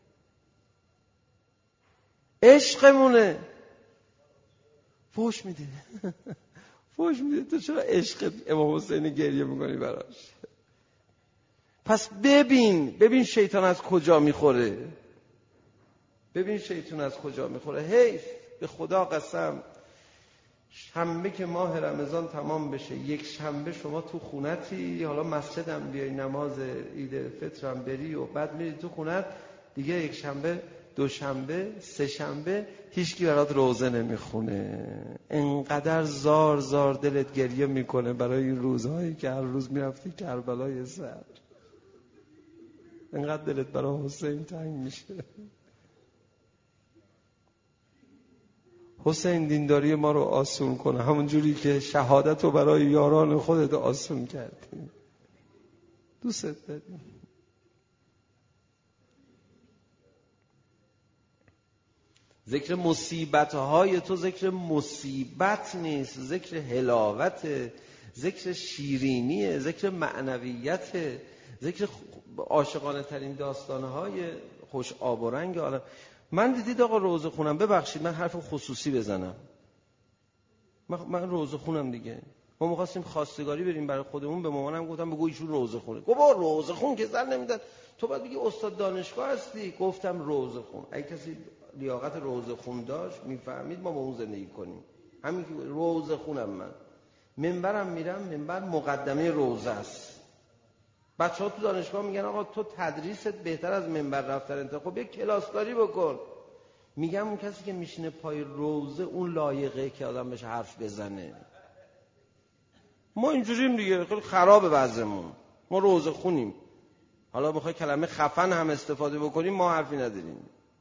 عشقمونه. فحش میده. فحش میده. تو چرا عشق امام حسین گریه میکنی براش؟ پس ببین شیطان از کجا میخوره. ببین شیطان از کجا میخوره. حیف، به خدا قسم، شنبه که ماه رمضان تمام بشه، یک شنبه شما تو خونتی، حالا مسجدم بیای نماز عید فطرم بری و بعد میری تو خونت دیگه، یک شنبه، دوشنبه، سه شنبه هیچکی برات روزه نمیخونه. انقدر زار دلت گریه میکنه برای این روزهایی که هر روز میرفتی کربلای سر. انقدر دلت برای حسین تنگ میشه. حسین دینداری ما رو آسون کنه، همون جوری که شهادت رو برای یاران خودت آسون کردی. دوست داریم. ذکر مصیبت‌های تو ذکر مصیبت نیست، ذکر حلاوت، ذکر شیرینیه، ذکر معنویت، ذکر عاشقانه ترین داستان‌های خوش آب و رنگ عالم. من دیدید آقا روزه خونم، ببخشید من حرف خصوصی بزنم، من روزه خونم دیگه. ما می‌خواستیم خواستگاری بریم برای خودمون، به مامانم گفتم بگو ایشون روزه خونه. گفت با روزه خون که زن نمیدن، تو باید بگی استاد دانشگاه هستی. گفتم روزه خون. اگه کسی لیاقت روزه خون داشت میفهمید ما با اون زندگی کنیم. همین که روزه خونم من. منبرم میرم، منبر مقدمه روزه است. بچه‌ها تو دانشگاه میگن آقا تو تدریست بهتر از منبر رفتن انتخاب، یک کلاسکاری بکن. میگم اون کسی که میشینه پای روزه اون لایقه که آدم بهش حرف بزنه. ما اینجوریم دیگه، خیلی خرابه وضعمون. ما روزه خونیم، حالا بخوای کلمه خفن هم استفاده بکنیم ما حرفی نداریم.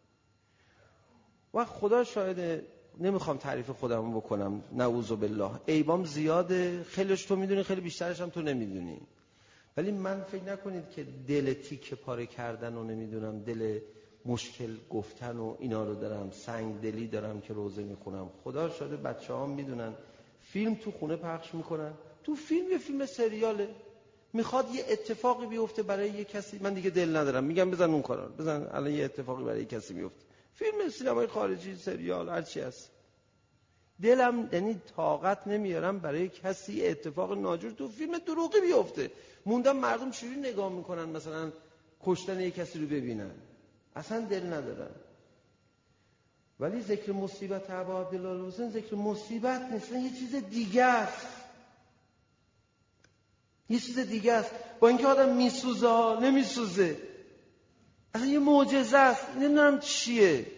و خدا شاهده، نمیخوام تعریف خودمو بکنم، نعوذ بالله، عیبام زیاده، خیلیش تو میدونی، خیلی بیشترش هم تو نمیدونی. ولی من فکر نکنید که دل تیکه پاره کردن و نمیدونم دل مشکل گفتن و اینا رو دارم، سنگ دلی دارم که روزه میخونم. خدا شاده بچه‌هام میدونن فیلم تو خونه پخش میکنن، تو فیلم یه فیلم سریاله، میخواد یه اتفاقی بیفته برای یه کسی، من دیگه دل ندارم، میگم بزن اون کارا، بزن الان یه اتفاقی برای یه کسی میفته، فیلم سینمای خارجی، سریال، هر چی هست. دلم یعنی طاقت نمیارم برای کسی اتفاق ناجور تو فیلم دروغی بیفته. موندم مردم چجوری نگاه میکنن مثلا کشتن یه کسی رو ببینن، اصلا دل ندارم. ولی ذکر مصیبت ابا عبدالله حسین ذکر مصیبت نیست، یه چیز دیگه است، یه چیز دیگه است. با اینکه آدم میسوزه نمیسوزه، اصلا یه معجزه است، نمیدونم چیه.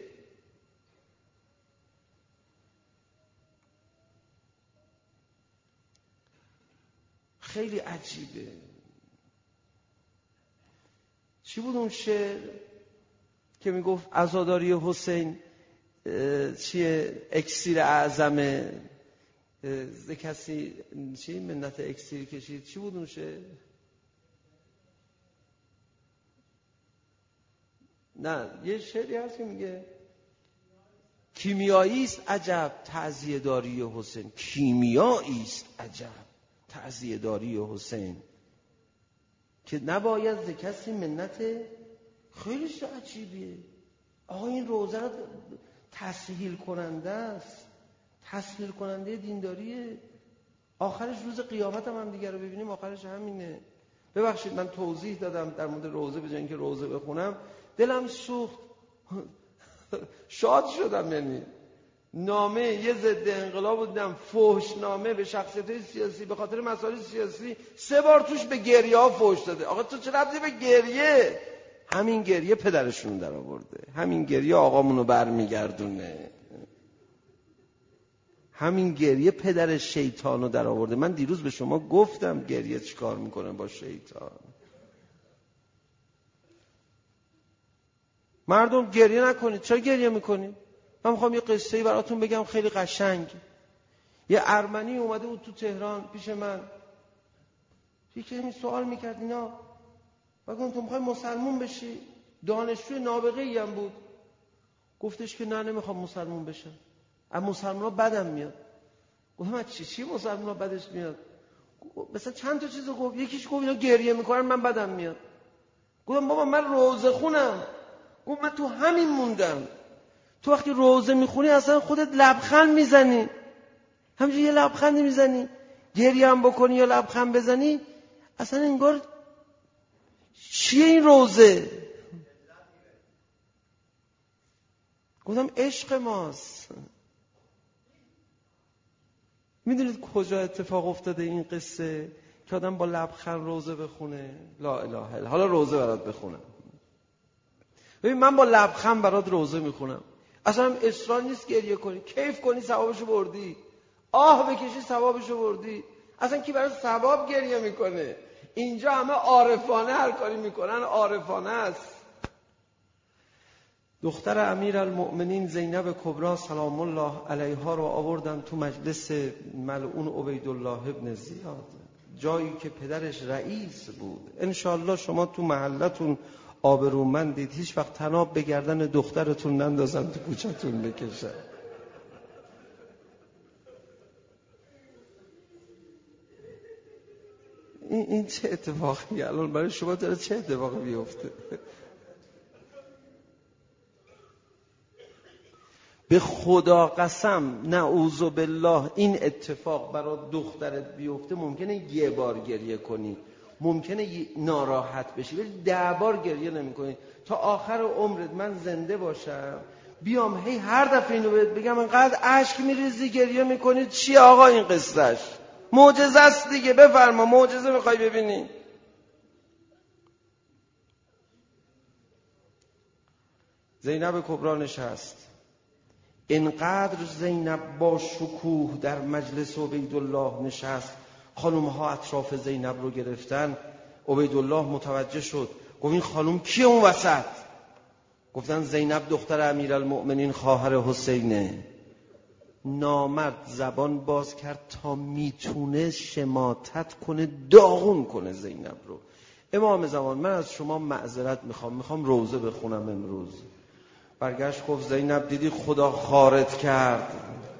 خیلی عجیبه. چی بود اون شعر که میگفت عزاداری حسین چیه؟ اکسیر اعظمه. کسی چی منت اکسیر کشید؟ چی بود اون شعر؟ نه، یه شعری هست که میگه کیمیایی است عجب تعزیه داری حسین، کیمیایی است عجب تعزیه داری حسین، که نباید ز کسی منت. خیلی عجیبیه. آقا این روزه رو تسهیل کننده است، تسهیل کننده دینداریه. آخرش روز قیامت هم دیگه رو ببینیم، آخرش همینه. ببخشید من توضیح دادم در مورد روزه، به جای اینکه روزه بخونم دلم سوخت، شاد شدم. یعنی نامه یه ضد انقلاب بودم، فحش نامه به شخصیت‌های سیاسی به خاطر مسائل سیاسی 3 بار توش به گریه ها فحش داده. آقا تو چه ربطی به گریه؟ همین گریه پدرشون در آورده، همین گریه آقامونو برمیگردونه، همین گریه پدر شیطانو در آورده. من دیروز به شما گفتم گریه چیکار میکنه با شیطان. مردم گریه نکنید. چرا گریه میکنید؟ من میخوام یه قصه‌ای براتون بگم خیلی قشنگ. یه ارمنی اومده بود تو تهران پیش من، یکی سوال میکرد اینا، بگم تو میخوای مسلمون بشی؟ دانشجوی نابغه‌ای هم بود. گفتش که نه نمیخوام مسلمون بشم، از مسلمان‌ها بدم میاد. گفتم چی مسلمان‌ها بدش میاد؟ مثلا چند تا چیزو گفت. یکیش گفت اینا گریه میکنن من بدم میاد. گفتم بابا من روزه خونم. گفت من تو همین موندم. تو وقتی روزه میخونی اصلا خودت لبخند میزنی، همینجوری یه لبخندی میزنی، گریه هم بکنی یا لبخند بزنی اصلا انگار چیه این روزه؟ گفتم عشق ماست. میدونید کجا اتفاق افتاده این قصه که آدم با لبخند روزه بخونه؟ لا اله الا. حالا روزه برات بخونم. ببین من با لبخند برات روزه میخونم. اصلا اصرار نیست گریه کنی، کیف کنی ثوابشو بردی، آه بکشی ثوابشو بردی. اصلا کی برای ثواب گریه میکنه؟ اینجا همه عارفانه هر کاری میکنن، عارفانه است. دختر امیرالمؤمنین زینب کبری سلام الله علیها رو آوردن تو مجلس ملعون عبیدالله ابن زیاد، جایی که پدرش رئیس بود. انشالله شما تو محلتون آبرومندید، هیچ وقت طناب به گردن دخترتون نندازن تو کوچه‌تون بکشن. این چه اتفاقی الان برای شما داره چه اتفاقی بیفته؟ به خدا قسم نعوذ بالله این اتفاق برای دخترت بیفته ممکنه یه بار گریه کنی، ممکنه ناراحت بشی، ولی 10 بار گریه نمی کنی. تا آخر عمرت من زنده باشم بیام هی هر دفعه اینو بهت بگم انقدر اشک میریزی گریه میکنی. چی آقا این قصهش؟ معجزه است دیگه. بفرما معجزه میخوای ببینی؟ زینب کبری نشست. اینقدر زینب با شکوه در مجلس عبیدالله نشست، خانومها اطراف زینب رو گرفتن. عبیدالله متوجه شد، گفت این خانوم کیه اون وسط؟ گفتن زینب دختر امیرالمؤمنین خواهر حسینه. نامرد زبان باز کرد تا میتونه شماتت کنه، داغون کنه زینب رو. امام زمان من از شما معذرت میخوام روزه بخونم امروز. برگشت گفت زینب دیدی خدا خارت کرد،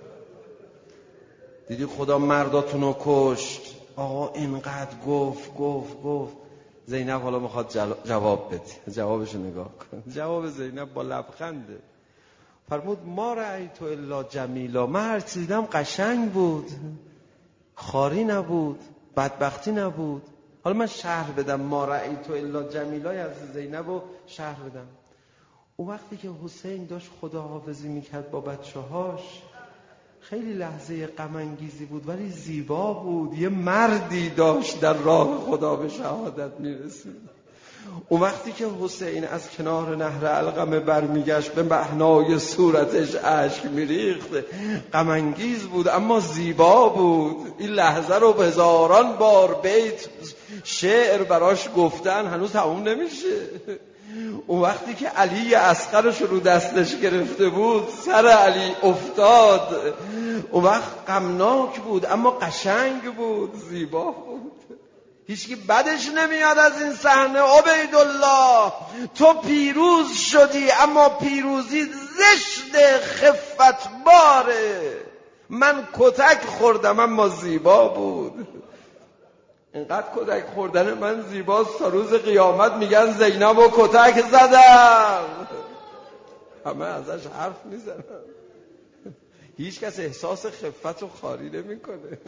دیدی خدا مرداتونو کشت. آقا اینقدر گفت. زینب حالا میخواد جواب بده. جوابشو نگاه کن. جواب زینب با لبخنده. فرمود ما رأیت الا جمیلا، من هر چیزی دیدم قشنگ بود، خاری نبود، بدبختی نبود. حالا من شرح بدم ما رأیت الا جمیلا از زینب رو شرح بدم. اون وقتی که حسین داشت خداحافظی میکرد با بچه‌هاش، خیلی لحظه غم انگیزی بود ولی زیبا بود. یه مردی داشت در راه خدا به شهادت میرسید. اون وقتی که حسین از کنار نهر علقمه برمیگشت، به معنای صورتش اشک میریخت. غم انگیز بود اما زیبا بود. این لحظه رو هزاران بار بیت شعر براش گفتن، هنوز تموم نمیشه. اون وقتی که علی اصغرش رو دستش گرفته بود، سر علی افتاد. اون وقت غمناک بود اما قشنگ بود، زیبا بود. هیچکی بدش نمیاد از این صحنه. عبیدالله تو پیروز شدی اما پیروزی زشت، خفت باره. من کتک خوردم اما زیبا بود. اینقدر کتک خوردن من زیباست تا روز قیامت میگن زینب و کتک زدم. همه ازش حرف میزنن. هیچ کس احساس خفت و خاری نمی کنه.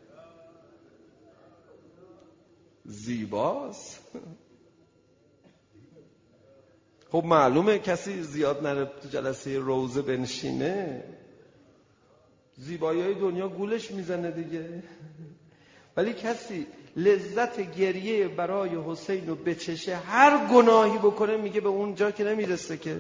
زیباست. خب معلومه کسی زیاد نره تو جلسه روزه بنشینه، زیبایی‌های دنیا گولش میزنه دیگه. ولی کسی لذت گریه برای حسین رو بچشه، هر گناهی بکنه میگه به اون جا که نمیرسه که.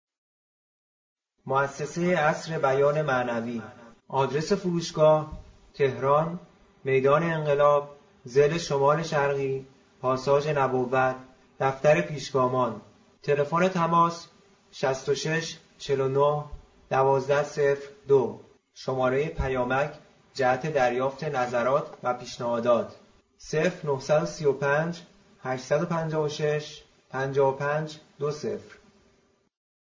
مؤسسه عصر بیان معنوی. آدرس فروشگاه: تهران، میدان انقلاب، ضلع شمال شرقی، پاساژ نبوت، دفتر پیشگامان. تلفن تماس 66 49 1202. شماره پیامک جهت دریافت نظرات و پیشنهادات 0935 856 55 20.